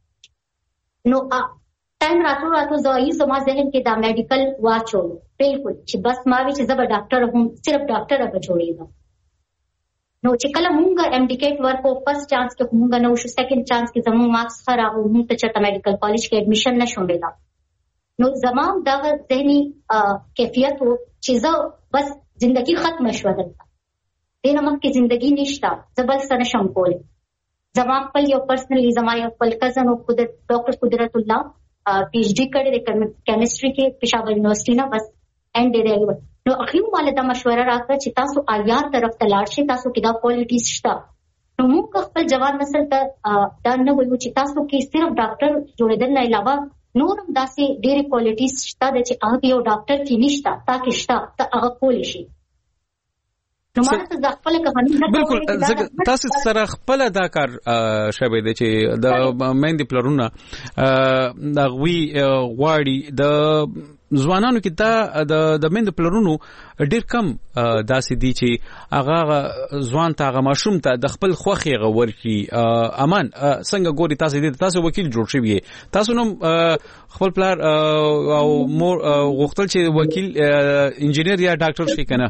ټایم راتو زوی زما ذهن کې دا میډیکل واچو بالکل چې بس ما وی چې زبر ډاکټر هم صرف ډاکټر به جوړېږم نو چې کله مونږ امډیکیټ ورکو فرست چانس کې مونږ نو شو سیکنډ چانس کې زموږ مارکس خراب وو مونږ ته چرته میډیکل کالج کې اډمیشن نشو ملدا نو زمام دا ذهني کیفیت وو چې زه بس ژوندۍ ختم شو دلته دینه مکه ژوندۍ نشتا زبر سره شم کول زما خپل یو پرسنلی زما یو خپل کزن او خود ډاکټر قدرت الله پی ایچ ډی کړی د کیمستري کې پېښور یونیورسيټي نه بس اینڈ دی نو اخیم مال دا مشوره راکړه چې تاسو آیار طرف ته لاړ شئ تاسو کې دا کوالټیز شته نو موږ خپل جوان نسل ته دا نه وایو چې تاسو کې صرف ډاکټر جوړېدل نه علاوه نور هم داسې ډېرې کوالټیز شته چې هغه یو ډاکټر کې نشته تاکي شته ته هغه کول شي نو ماته ځ خپل کہانی بالکل تاسو سره خپل دا کار شوه دی چې د مېندې پلرونه د غوي غواړي د ځوانانو کې دا د مېند پلرونو ډیر کم داسې دي چې هغه ځوان ته هغه ماشوم ته د خپل خوخي غور کی امان څنګه ګوري تاسو دې تاسو وکیل جوړ شوی تاسو نو خپل پلار او مور غوښتل چې وکیل انجینیر یا ډاکټر شي کنه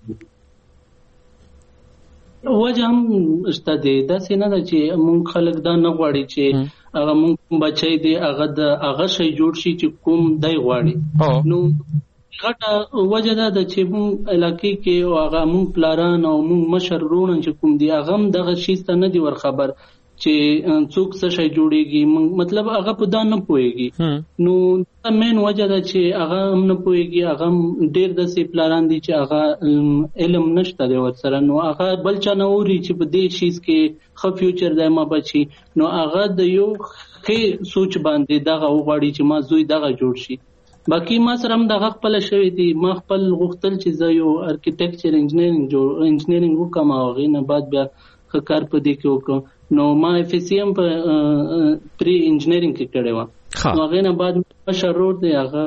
وجه هم شته دی دا څنګه ده چې مونږ خلک دا نه غواړي چې هغه مونږ بچی دی هغه شی جوړ شي چې کوم دی غواړي نو غټه وجه ده چې مونږ علاقې کې او هغه مونږ پلاران او مونږ مشرون چې کوم دی هغه دغه شی ته نه دی ور خبر چې څوک څه شی جوړيږي مطلب هغه په دا نه پويږي نو دا مین وجه ده چې هغه هم نه پويږي هغه ډېر د سی پلان دي چې هغه علم نشته دی ورسره نو هغه بل چا نه اوري چې په دې شی کې خو فیوچر دی ما بچي نو هغه د یو کې سوچ باندې دغه وغواړي چې ما زوی دغه جوړ شي باقي ما سره هم دغه خپل شوی دی ما خپل غوښتل چې زه یو ارکیټیکچر انجینرینګ وکم او غینه بعد بیا کار په دې کې وکم نو ما اف سی ام په پری انجینرینګ کې کړی و نو هغه نه بعد مشر روډ دی هغه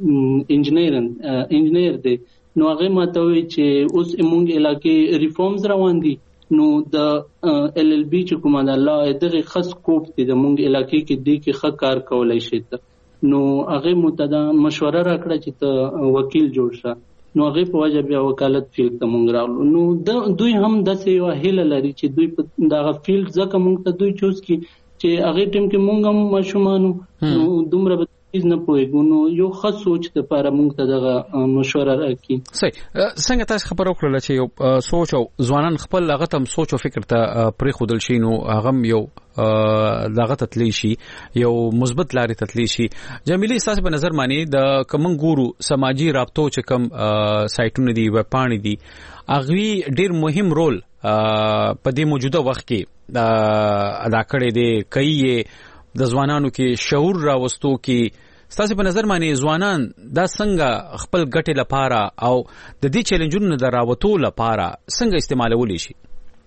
انجینیر دی نو هغه ماته وی چې اوس موږ علاقې ریفارمز روان دي نو د ال ال بی چې کومه د الله دغه خاص کوپ دي د موږ علاقې کې دی کې ښه کار کولای شي نو هغه متدا مشوره راکړه چې ته وکیل جوړ شه نو هغه په وجه بیا وکالت فیلډ ته مونږ راغلو نو دوی هم داسې یو هیله لري چې دوی په دغه فیلډ ځکه مونږ ته دوی چوز کی چې هغه ټیم کې مونږ هم مشمانو نو دومره به نه پوهیږو نو یو ښه سوچ د لپاره مونږ ته دغه مشوره راکړي صحیح څنګه تاسو خبرو کړل چې یو سوچ او ځوانان خپل هغه تم سوچ او فکر ته پرې خودل شي نو هغه یو دغه تتلی شي یو مثبت لارې تتلی شي جمیلی تاسو په نظر مانی د کوم ګورو سماجی رابطو چې کوم سایټونه دی ویب پاڼې دي اغوی ډیر مهم رول په دې موجوده وخت کې ادا کړی دی کوي د ځوانانو کې شعور راوستو کې تاسو په نظر مانی ځوانان دا څنګه خپل ګټې لپاره او د دې چیلنجونو د راوتو لپاره څنګه استعمالولی شي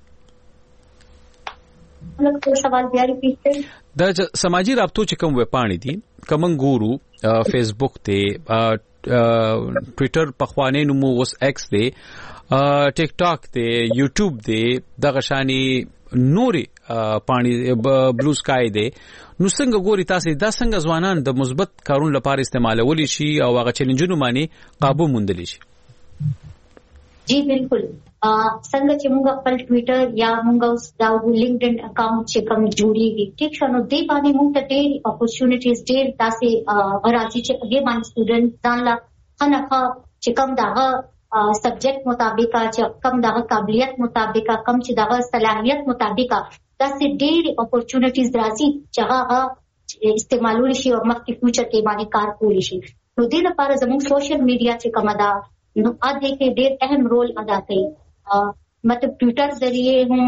د سماجی رابطو چې کوم ویب پاڼې دي کوم ګورو فیسبوک ته ټوئیټر پخوانی نومو اوس ایکس دی ټیک ټاک دی یوټیوب دی دغه شانی نوري پانی بلو سکای دی نو څنګه ګوري تاسو دا څنګه ځوانان د مثبت کارون لپاره استعمالولی شي او هغه چیلنجونو باندې قابو موندلی شي جی بالکل څنګه چې موږ خپل ټوئیټر یا موږ اوس دا لینکډین اکاؤنٹ چې کوم جوړیږي ټیک شنو دی باندې موږ ته ډېر اپورچونټیز ډېر تاسو راځي چې هغه باندې سټوډنټ ځان لا خنخه چې کوم دا سبجیکټ مطابق چې کم دغه قابلیت مطابق کم چې دغه صلاحیت مطابق داسې ډېری اپورچونټیز راځي چې هغه استعمالول شي او مخکې فیوچر کې باندې کار کولی شي. نو دې لپاره زموږ سوشل میډیا چې کومه ده نو اده کې ډېر اهم رول ادا کوي. مطلب ټویټر ذریعے هم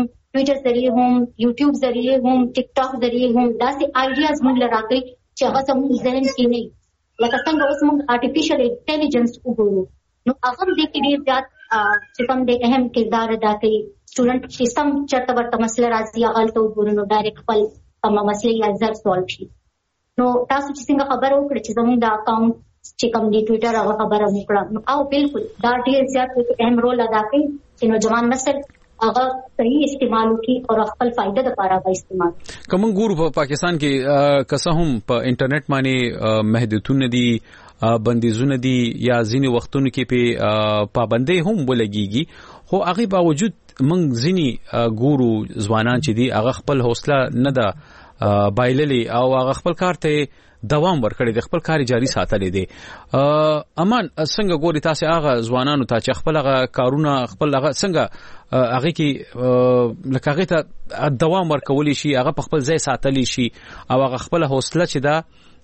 یوټیوب ذریعے هم ټیک ټاک ذریعے هم داسې آیډیاز موږ لراکې چې هغه زموږ ذهن کې نه لکه څنګه اوس موږ آرټیفیشل انټيليجنس وګورو نو هغه دې کې ډېر زیات چې کوم دې اهم کردار ادا کوي. سټوډنټ چې سم چرته ورته مسله راځي هغه ته وګورو نو ډایرکټ خپل کوم مسله یې ځر سوالو شي. نو تاسو چې څنګه خبر وکړئ چې زموږ د اکاونټ چې کوم دی ټویټر هغه خبره وکړه نو او بالکل دا ډېر زیات اهم رول ادا کوي چې نوجوان نسل هغه صحیح استعمال وکړي او خپل فائدہ لپاره به استعمال. کوم ګورو په پاکستان کې کسه هم په انټرنیټ باندې محدودونه دي بندیزونه دي یا ځینې وختونو کې په پابندۍ هم ولګيږي خو هغه باوجود موږ ځینې ګورو ځوانان چې دي هغه خپل حوصله نه ده بایللې او هغه خپل کار ته دوام ورکړي د خپل کار جاري ساتلې دي. امان څنګه ګوري تاسو هغه ځوانانو ته چې خپل هغه کارونه خپل هغه څنګه هغه کې لکه هغه ته دوام ورکول شي هغه په خپل ځای ساتلی شي او هغه خپل حوصله چې دا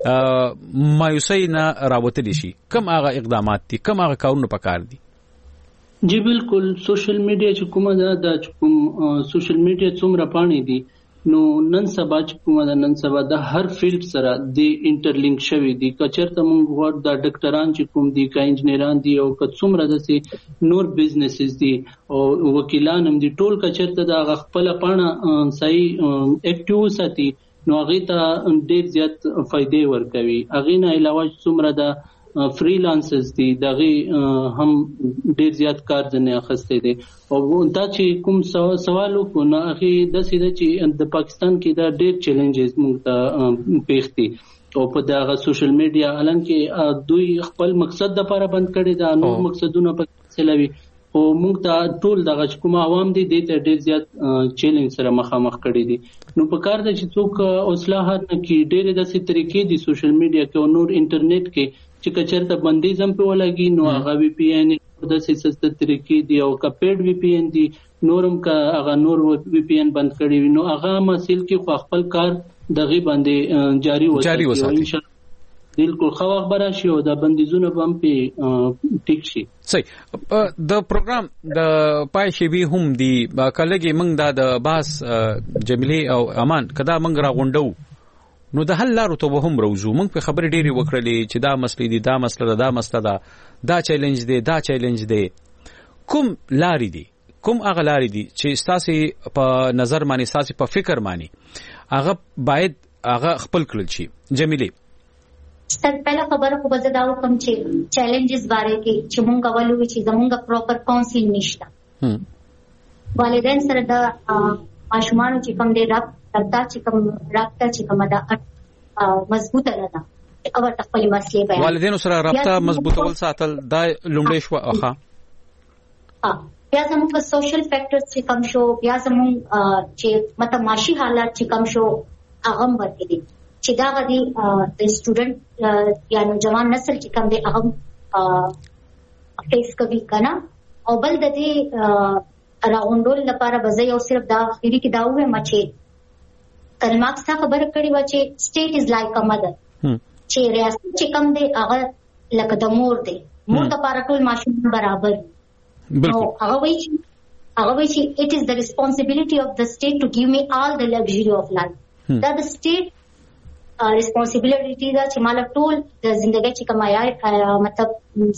مایوسی نه راوتلی شي کوم هغه اقدامات دي کوم هغه کارونه پکار دي؟ جی بالکل سوشل میډیا چې کومه دا کوم سوشل میډیا څومره پانی دي نو نن سبا چې کومه نن سبا د هر فیلډ سره د انټرلینک شوی دي کچرته موږ ورته د ډاکټران چې کوم دي کا انجنیران دي او څومره د نور بزنسز دي او وکیلان هم دي ټول کچرته د خپل پاڼه صحیح اکټیو ساتي نو هغه ته ډېر زیات فائدې ورکوي. هغه نه علاوه څومره د فریلانسرز دي دغه هم ډېر زیات کار ځنه اخستې دي او دا چې کوم سوالو کو نه هغه د سیده چې د پاکستان کې دا ډېر چیلنجز موږ ته پیښتي او په دغه سوشل میډیا الان کې دوی خپل مقصد د لپاره بند کړي دا نو مقصدونه په سلوي او موږ ته ټول دغه کوم عوام دي د ډېر زیات چیلنج سره مخامخ کړي دي. نو په کار د چې څوک اصلاحات نه کې ډېر داسې طریقې دي سوشل میډیا کې او نور انټرنیټ کې چې کچرته بندیز هم په ولګي نو هغه وی پی ان د سیستم طریقې دی او کپیډ وی پی ان دی نورم کا هغه نور وی پی ان بند کړي نو هغه مسیل کې خپل کار دغه باندې جاری وساتي ان شاء الله بالکل خو خبره شي او د بندیزونه هم په ټیک شي. صحیح د پروګرام د پای شی به هم دی کلهږي موږ د باس جمیله او امان کدا موږ راغونډو نو د حل لارو ته هم روزو موږ په خبرې ډېری وکړلې چې دا مسلې دي دا مسله ده دا چیلنج دی کوم لارې دي کوم هغه لارې دي چې تاسو په نظر باندې تاسو په فکر باندې هغه باید هغه خپل کړل شي. جمیله سر پہلا خبر کو بزداو کم چې چیلنجز باره کې چې مونږ اولو چې زمونږ پراپر کونسل نشته والدین سره د ماشومان چې کوم دې رابطه چې کوم دا مضبوطه نه ده او خپل مسلې بیان والدین سره رابطه مضبوطول ساتل دا لومړی شو اخا بیا زموږ سوشل فیکټرز چې کوم شو بیا زموږ چې مطلب معاشي حالات چې کوم شو هغه ورته دي چې دا غدي د سټوډنټ یا نوجوان نسل چې کوم دی هغه فیس کوي کنه او بل د دې راوندول لپاره بځای او صرف دا خېری کې دا وې مچې کلمات څخه خبره کړې و چې سټیټ از لایک ا مدر چې ریاست چې کوم دی هغه لکه د مور دی مور د لپاره ټول ماشوم برابر بالکل هغه وایي چې it is the responsibility of the state to give me all the luxury of life دا د سټیټ responsibility دا چې مال ټول د ژوندۍ چې کمایا مطلب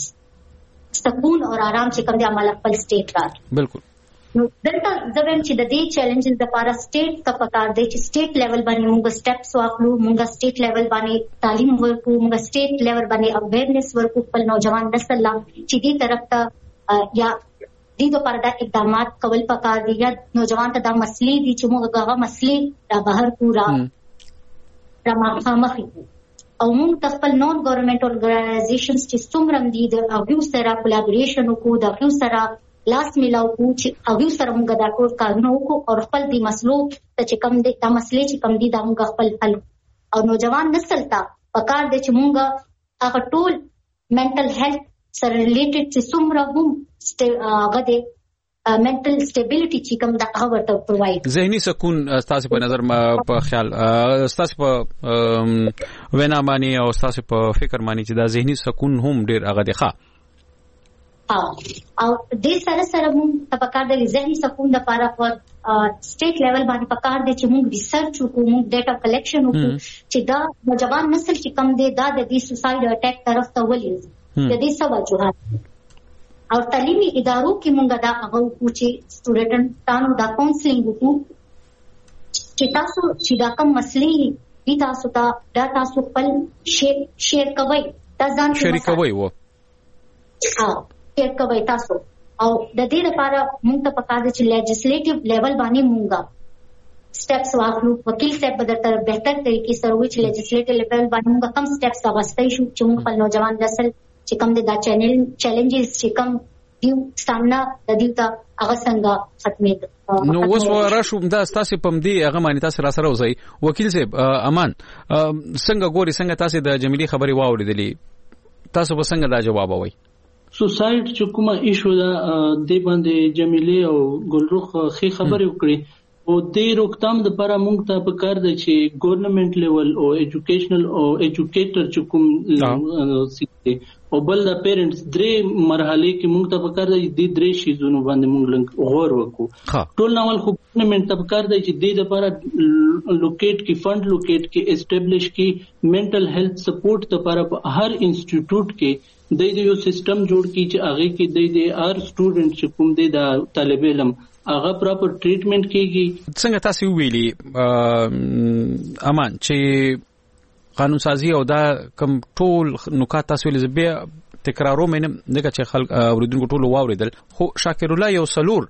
سکون او آرام چې کوم دی عمل خپل سټیټ راځي بالکل نو دلته ځویم چې د دې چیلنجز لپاره سټیټ ته پکار دی چې سټیټ لیول باندې موږ سټیپس واخلو موږ سټیټ لیول باندې تعلیم ورکو موږ سټیټ لیول باندې اویرنس ورکو خپل نوجوان نسل چې دې طرف ته یا دې لپاره د اقدامات کول پکار دي یا نوجوان ته د مسلې دي چې موږ هغه مسلې را بهر پورا مخامخ او موږ د خپل نون ګورنمنت اورګنایزیشنز چې څومره دي د هغه سره کولیبریشن وکړو د هغه سره لاس میلاو کو چې هغه سره موږ دا کار کارونه وکړو او خپل د مسلو چې کم دي د مسلې چې کم دي د موږ خپل حل او نوجوان نسل ته پکار دي چې موږ هغه ټول منټل هیلث سره ریلیټډ چې څومره هم هغه د mental stability چې کوم د هغه ورته پرووایډ ذهني سکون تاسو په نظر په خیال تاسو په وینا باندې او تاسو په فکر باندې چې دا ذهني سکون هم ډیر هغه دی ښه او د سره موږ په کار د ذهني سکون لپاره په سټیټ لیول باندې په کار دي چې موږ ریسرچ وکړو موږ ډاټا کلیکشن وکړو چې دا نوجوان نسل چې کم دی دا د دې سوساید اٹیک طرف ته ولې د دې توجه او تعلیمي ادارو کې موږ دا هغه چې سټوډنټانو دا کاونسلینګ وکړو چې تاسو چې دا کوم مسلې دي تاسو ته دا تاسو خپل شیر کوئ دا ځان شریکوي وو شیر کوئ تاسو او د دې لپاره موږ ته پکار دي چې لیجسلیټیو لیول باندې موږ سټیپس واخلو وکیل صاحب به درته بهتر طریقې سره وایي چې لیجسلیټیو لیول باندې موږ کوم سټیپس واغستای شو چې موږ خپل نوجوان نسل چې کوم دا چیلنجز چې کوم دیو سامنا د دیو ته هغه څنګه ختمېد نو اوس ورشو دا تاسو په دې هغه باندې تاسو را سره وځي وکیل صاحب امان څنګه ګوري څنګه تاسو د جمیلي خبري واوریدلې تاسو به څنګه دا جواب وایي سوساید چې کومه ایشو دا د باندې جمیلي او ګلروخ خې خبرې وکړي او د روکتام د لپاره موږ ته پکار دی چې ګورنمنت لیول او ایجوکیشنل او ایجوکیټر چې کوم سیستم او بل د پیرنټس درې مرحله کې موږ ته پکار دی د درې شیزونو باندې موږ غور وکړو ټول ناول خو ګورنمنت ته پکار دی چې د لپاره لوکیټ کی فند لوکیټ کی اسټابلیش کی منټل هیلث سپورټ لپاره هر انسټیټیوټ کې د یو سیستم جوړ کی چې هغه کې د هر سټوډنټ چې کوم دی د طالب علم هغه پراپر ټریټمنټ کیږي څنګه تاسو ویلي امان چې قانون سازي او دا کوم ټول نکات تاسو ویل زبې تکرارو مې نه دغه چې خلک اوریدونکو ټول واوریدل خو شاکر الله یو سلور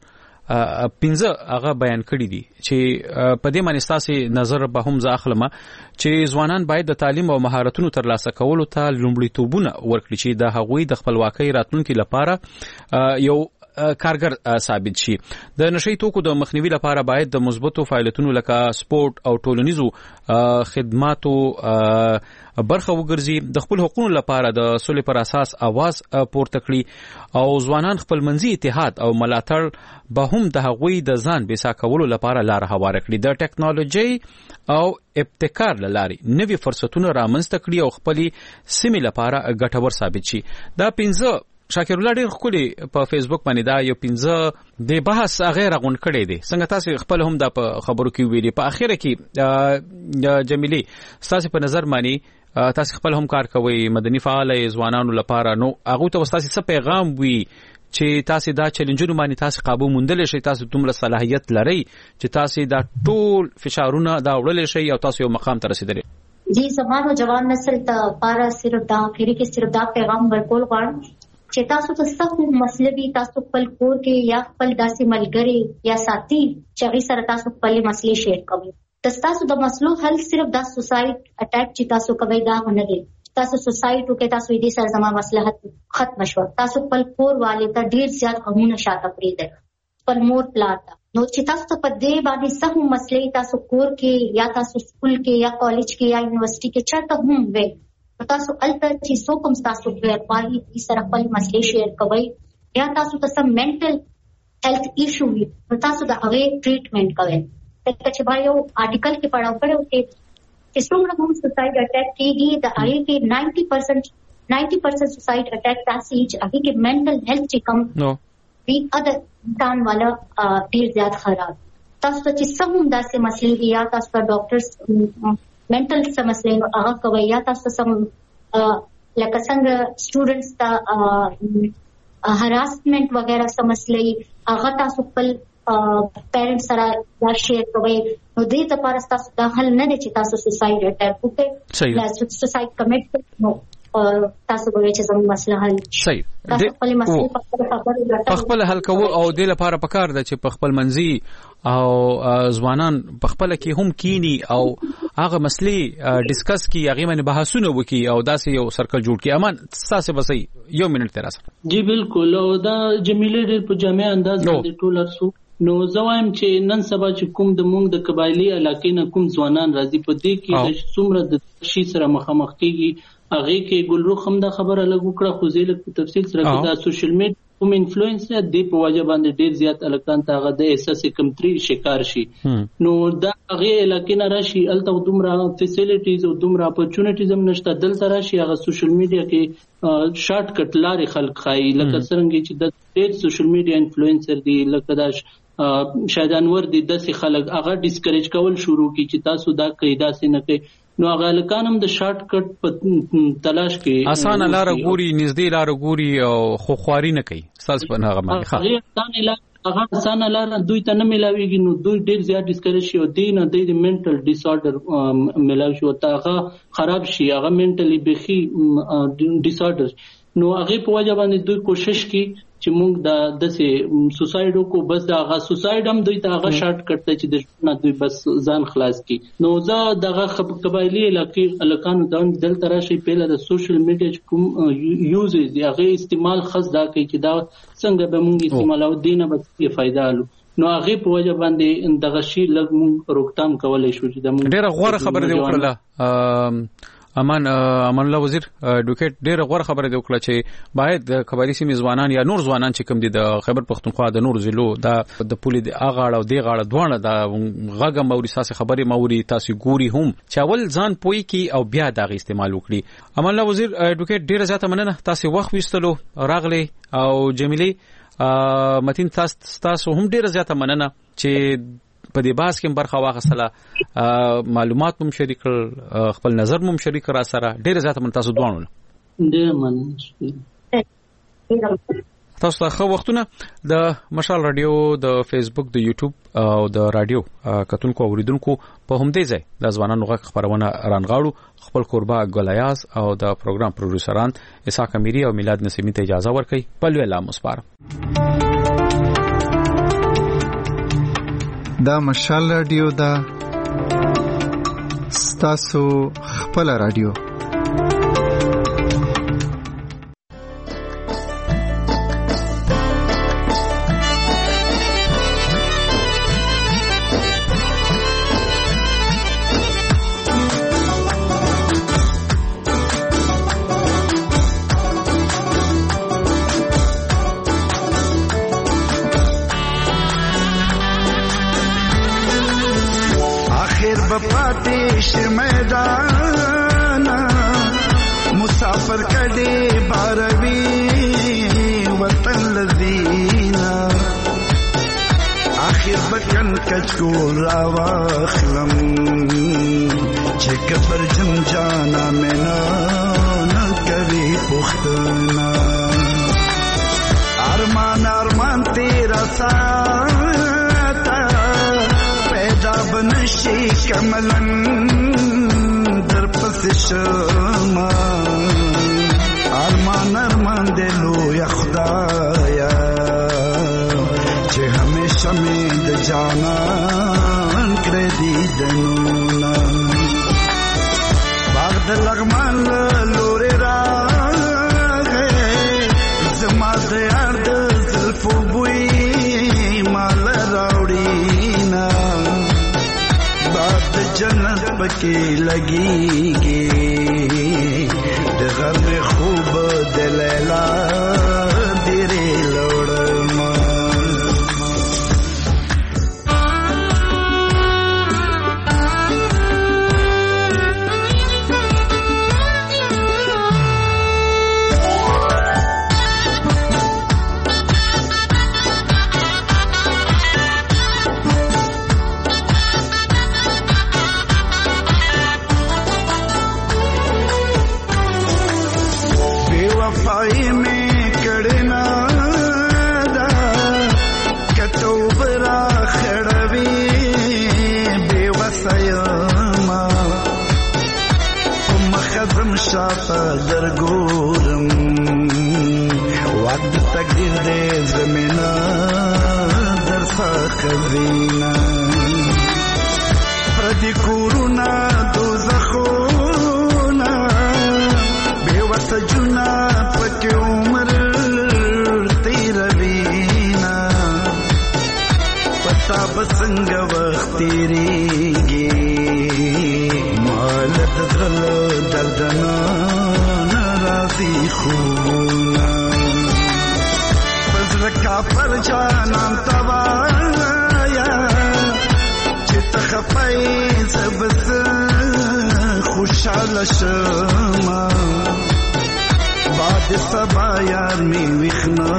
15 هغه بیان کړی دي چې په دې باندې تاسو نظر به هم ځاخلمه چې ځوانان باید د تعلیم او مهارتونو ترلاسه کولو ته لومړیتوبونه ورکړي چې د هغوی د خپلواکۍ راتلونکو لپاره یو کارګر ثابت شي د نشئی توکو د مخنیوي لپاره باید د مثبتو فعالیتونو لکه سپورت او ټولنیزو خدماتو برخه وګرځي د خپل حقوقو لپاره د صلح پر اساس आवाज پورته کړي او ځوانان خپل منځي اتحاد او ملاتړ به هم د هغوی د ځان بیسا کولو لپاره لار هواره کړي د ټیکنالوژي او ابتکار لاري نوي فرصتونه رامنځته کړي او خپل سیمې لپاره ګټور ثابت شي دا 15 شاکر الله ډېر خولي په فیسبوک باندې دا یو 15 د بحث غیر غون کړي دي څنګه تاسو خپل هم دا په خبرو کې ویلي په اخیره کې جمیلي تاسو په نظر مانی تاسو خپل هم کار کوي مدني فعال ځوانانو لپاره نو هغه ته تاسو څه پیغام وي چې تاسو دا چیلنجونه باندې تاسو قابو موندل شي تاسو دومره صلاحیت لري چې تاسو دا ټول فشارونه دا وړل شي او تاسو یو مقام ته رسیدلی جی زمانو جوان نسل ته پارا صرف دا اخیری کې صرف دا پیغام ورکول غواړم چې تاسو ته څه مسلې تاسو خپل کور کې یا خپل داسې ملګری یا ساتي چې هغه سره تاسو خپل مسلې شیر کوئ تاسو د مسلو حل صرف د سوساید اٹیک چې تاسو کوي دا نه دی تاسو سوسایټو کې تاسو دې سره زما مصلحت ختم شو تاسو خپل کور والے ته ډیر زیات غمونه شاته پریده پر مور پلاټ نو چې تاسو په دې باندې څه مسلې تاسو کور کې یا تاسو سکول کې یا کالج کې یا یونیورسيټي کې چاته هم وي تاسو الته چې څو کوم تاسو په پالي دې سره خپل مسلې شیر کوئ یا تاسو ته سم منټل هیلث ایشو وي تاسو د هغه ټریټمنټ کوئ ته چې بایو آرټیکل کې پڑھاو کړو چې څومره هم سوساید اٹیک کیږي د هغه کې 90% سوساید اٹیک تاسو چې هغه کې منټل هیلث چې کم وی اذر انسان والا ډیر زیات خراب تاسو چې څه هم داسې مسلې یا تاسو ډاکټرز منټل مسلې هغه کوي یا تاسو سم لکه څنګه سټوډنټس ته هراسمنت وغیرہ مسلې هغه تاسو خپل پیرنټس سره دا شیر کوي نو دې لپاره تاسو دا حل نه دي چې تاسو سوساید اٹیک وکړئ تاسو سوساید کمټ نو تاسو به چې زموږ مسله حل صحیح خپل مسله خپل حل کوو او دې لپاره پکار ده چې په خپل منځي او ځوانان په خپل کې هم کینی او هغه مسلې ډیسکس کی هغه باندې بحثونه وکي او داسې یو سرکل جوړ کی امان تاسو به صحیح یو منټ تراسه جی بالکل او دا جمیله ډېر په جامع انداز باندې ټول ارسو نو زوایم چې نن سبا چې کوم د مونږ د قبایلی علاقې نه کوم ځوانان راځي په دې کې د څومره د شي سره مخامخ کیږي هغه کې ګلرخ هم دا خبره لګو کړه خو زه له تفصیل سره دا سوشل میډیا کوم انفلوئنسر دی په وجه باندې ډیر زیات الکان ته هغه د احساس کمتري شکار شي نو دا هغه علاقې نه راشي الته دومره فیسیلیټیز او دومره اپورچونټیز هم نشته دلته راشي هغه سوشل میډیا کې شارټ کټ لارې خلق خای لکه څنګه چې د ډیر سوشل میډیا انفلوئنسر دی لکه دا شاید انور دي د خلک هغه ډیسکریج کول شروع کی چې تاسو دا قاعده سي نه کوي نو هغه لکانم د شارټ کټ په تلاش کې اسانه لار ګوري نږدې لار ګوري او خو خواري نه کوي تاسو په هغه باندې هغه اسانه لار دوی ته نه ملاويږي نو دوی ډیر زیات ډیسکریج شي او دین د منټل ډیس آرډر ملاوي شو ته هغه خراب شي هغه منټلی بخي ډیس آرډر نو هغه په وجه باندې دوی کوشش کوي چې موږ د دسه سوسایډو کو بس دا هغه سوسایډ هم دوی ته هغه شارټ کټ چې د ژوند دوی بس ځان خلاص کی نو زه دغه قبایلی علاقې الکانو دل تراشي پیله د سوشل میډیا کوم یوز دی هغه استعمال خاص دا کوي چې دا څنګه به موږ استعمالو دینه به فائدہ الو نو هغه په وجه باندې دغه شی لږ موږ روکتام کولای شو چې د ډیره غوړه خبره دی وکړه امان الله وزیر ډوکټ ډیره غوړه خبره دی وکړه چې باید د قبایلی سیمې ځوانان یا نور ځوانان چې کوم دي د خیبر پختونخوا د نور ضلعو د پولې د اغاړه او د غاړه دوانه د غږ موري ساسه خبره موري تاسو ګوري هم چې اول ځان پوي کی او بیا د استعمال وکړي امان الله وزیر ډوکټ ډیره زیاته مننه تاسو وخت وستلو راغلي او جمیله متین تاسو هم ډیره زیاته مننه چې په دې باس کې برخه واخصله معلومات مم شریک خپل نظر مم شریک را سره ډیره زیاته من تاسو دوانو ډیره مننه تاسو ته خو وختونه د مشال رادیو د فیسبوک د یوټیوب او د رادیو کتونکو اوریدونکو په همدې ځای د ځوانانو غږ خبرونه رانغاړو خپل قربا ګلیاز او د پروګرام پروډوسران اسحاق امیری او میلاد نسیمی ته اجازه ورکړي په لوی الله مسپار دا مشال رادیو دا ستاسو خپل رادیو مسافر کدی باروی وطن لذینا آخر بکن کچکول راواخلم چک پر جم جانا منا نکری پختنا ارمان تیرا ساتا پیدا بنشی کملن شما ارمان دلو یا خدایا چې همیشه مې د جانان کړې دي دنونه باغ د لغمان لوري راغې زما د یار د زلفو بوی مال راوړي نا باد جنت پکې لګيږي د غم خوب د لیلا ډېرې لوړما درګورم وعد تقدیر دې زمینا درسا خزینا پردي کورونا دوزخونا بیوس جنا پکې عمر تیروینا پتا بسنګ وخت تیریږي مال دردنا راځي خوبونه پزړه کا پر جانان توایا چې تخپای زبس خوشاله شمه باد سبا یار می وښنا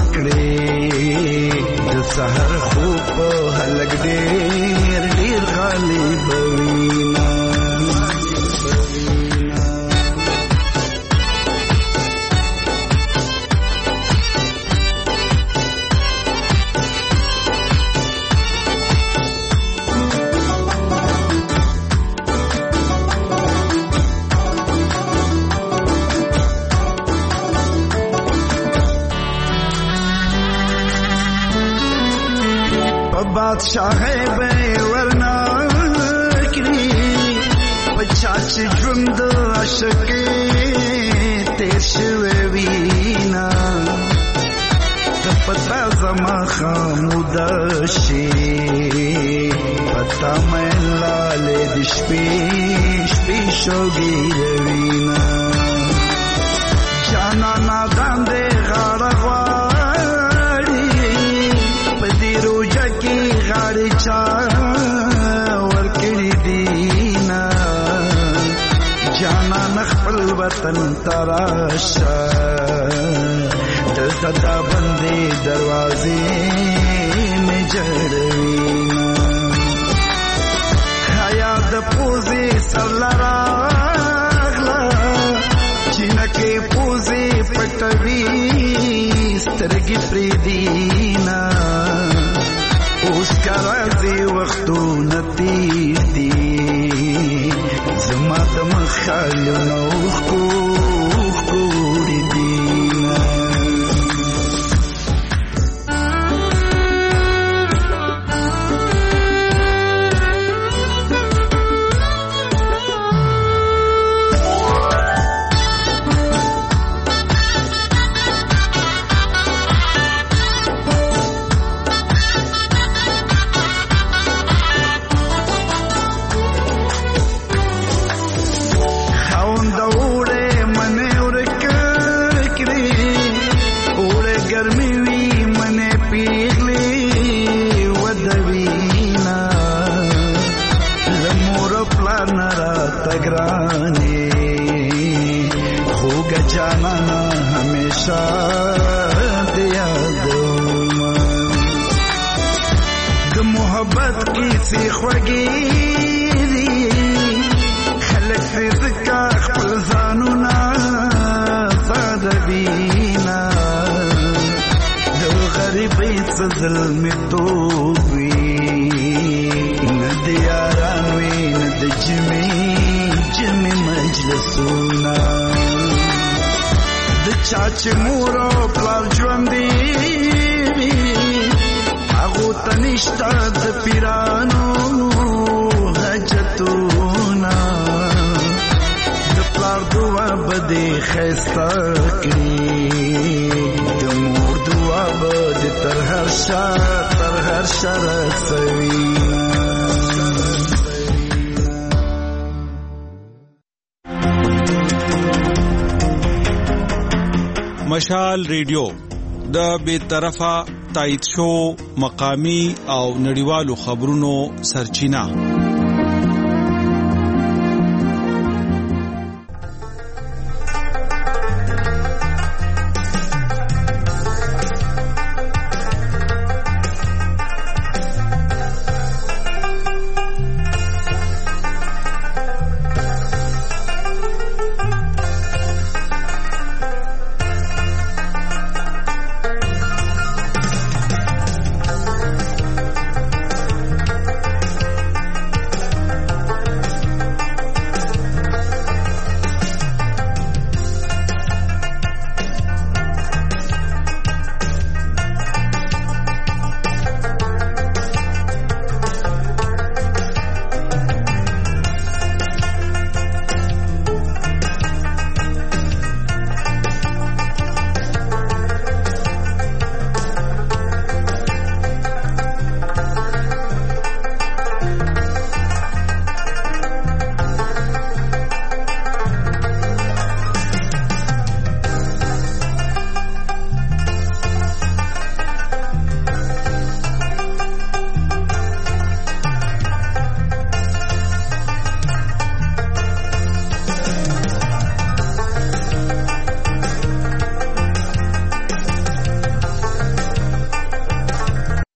کړې د سحر خوب هلګ ډېر ډېر غالب وینا बादशाह बे वरना करी पचाच ژوند عاشقې تیشوي وینا ته پتا زما خامود شي پتا مې لاله د شپې شپې شوګي وینا جانا نادان دې غاړه غاړي چا ورکړي دینا جانا خپل وطن تراشا دلته دا بندي دروازې مې جړوي حیا د پوزي سرلراغلا چینکه پوزي پټوي سترګې پری دینا اوس کرازي وختو نتیر دی زما د مخال نو خو دی ظلم توبي ندياران وين جمي مجلسونا د چاچ مورو پلار ژوندې هغه تنشتا د پیرانو حاجتونا د پلار دعا بده خستا کړی د مور دعا بده تر هر شر سوینا مشال ریډیو د بیطرفه تایید شو مقامی او نړیوالو خبرونو سرچینه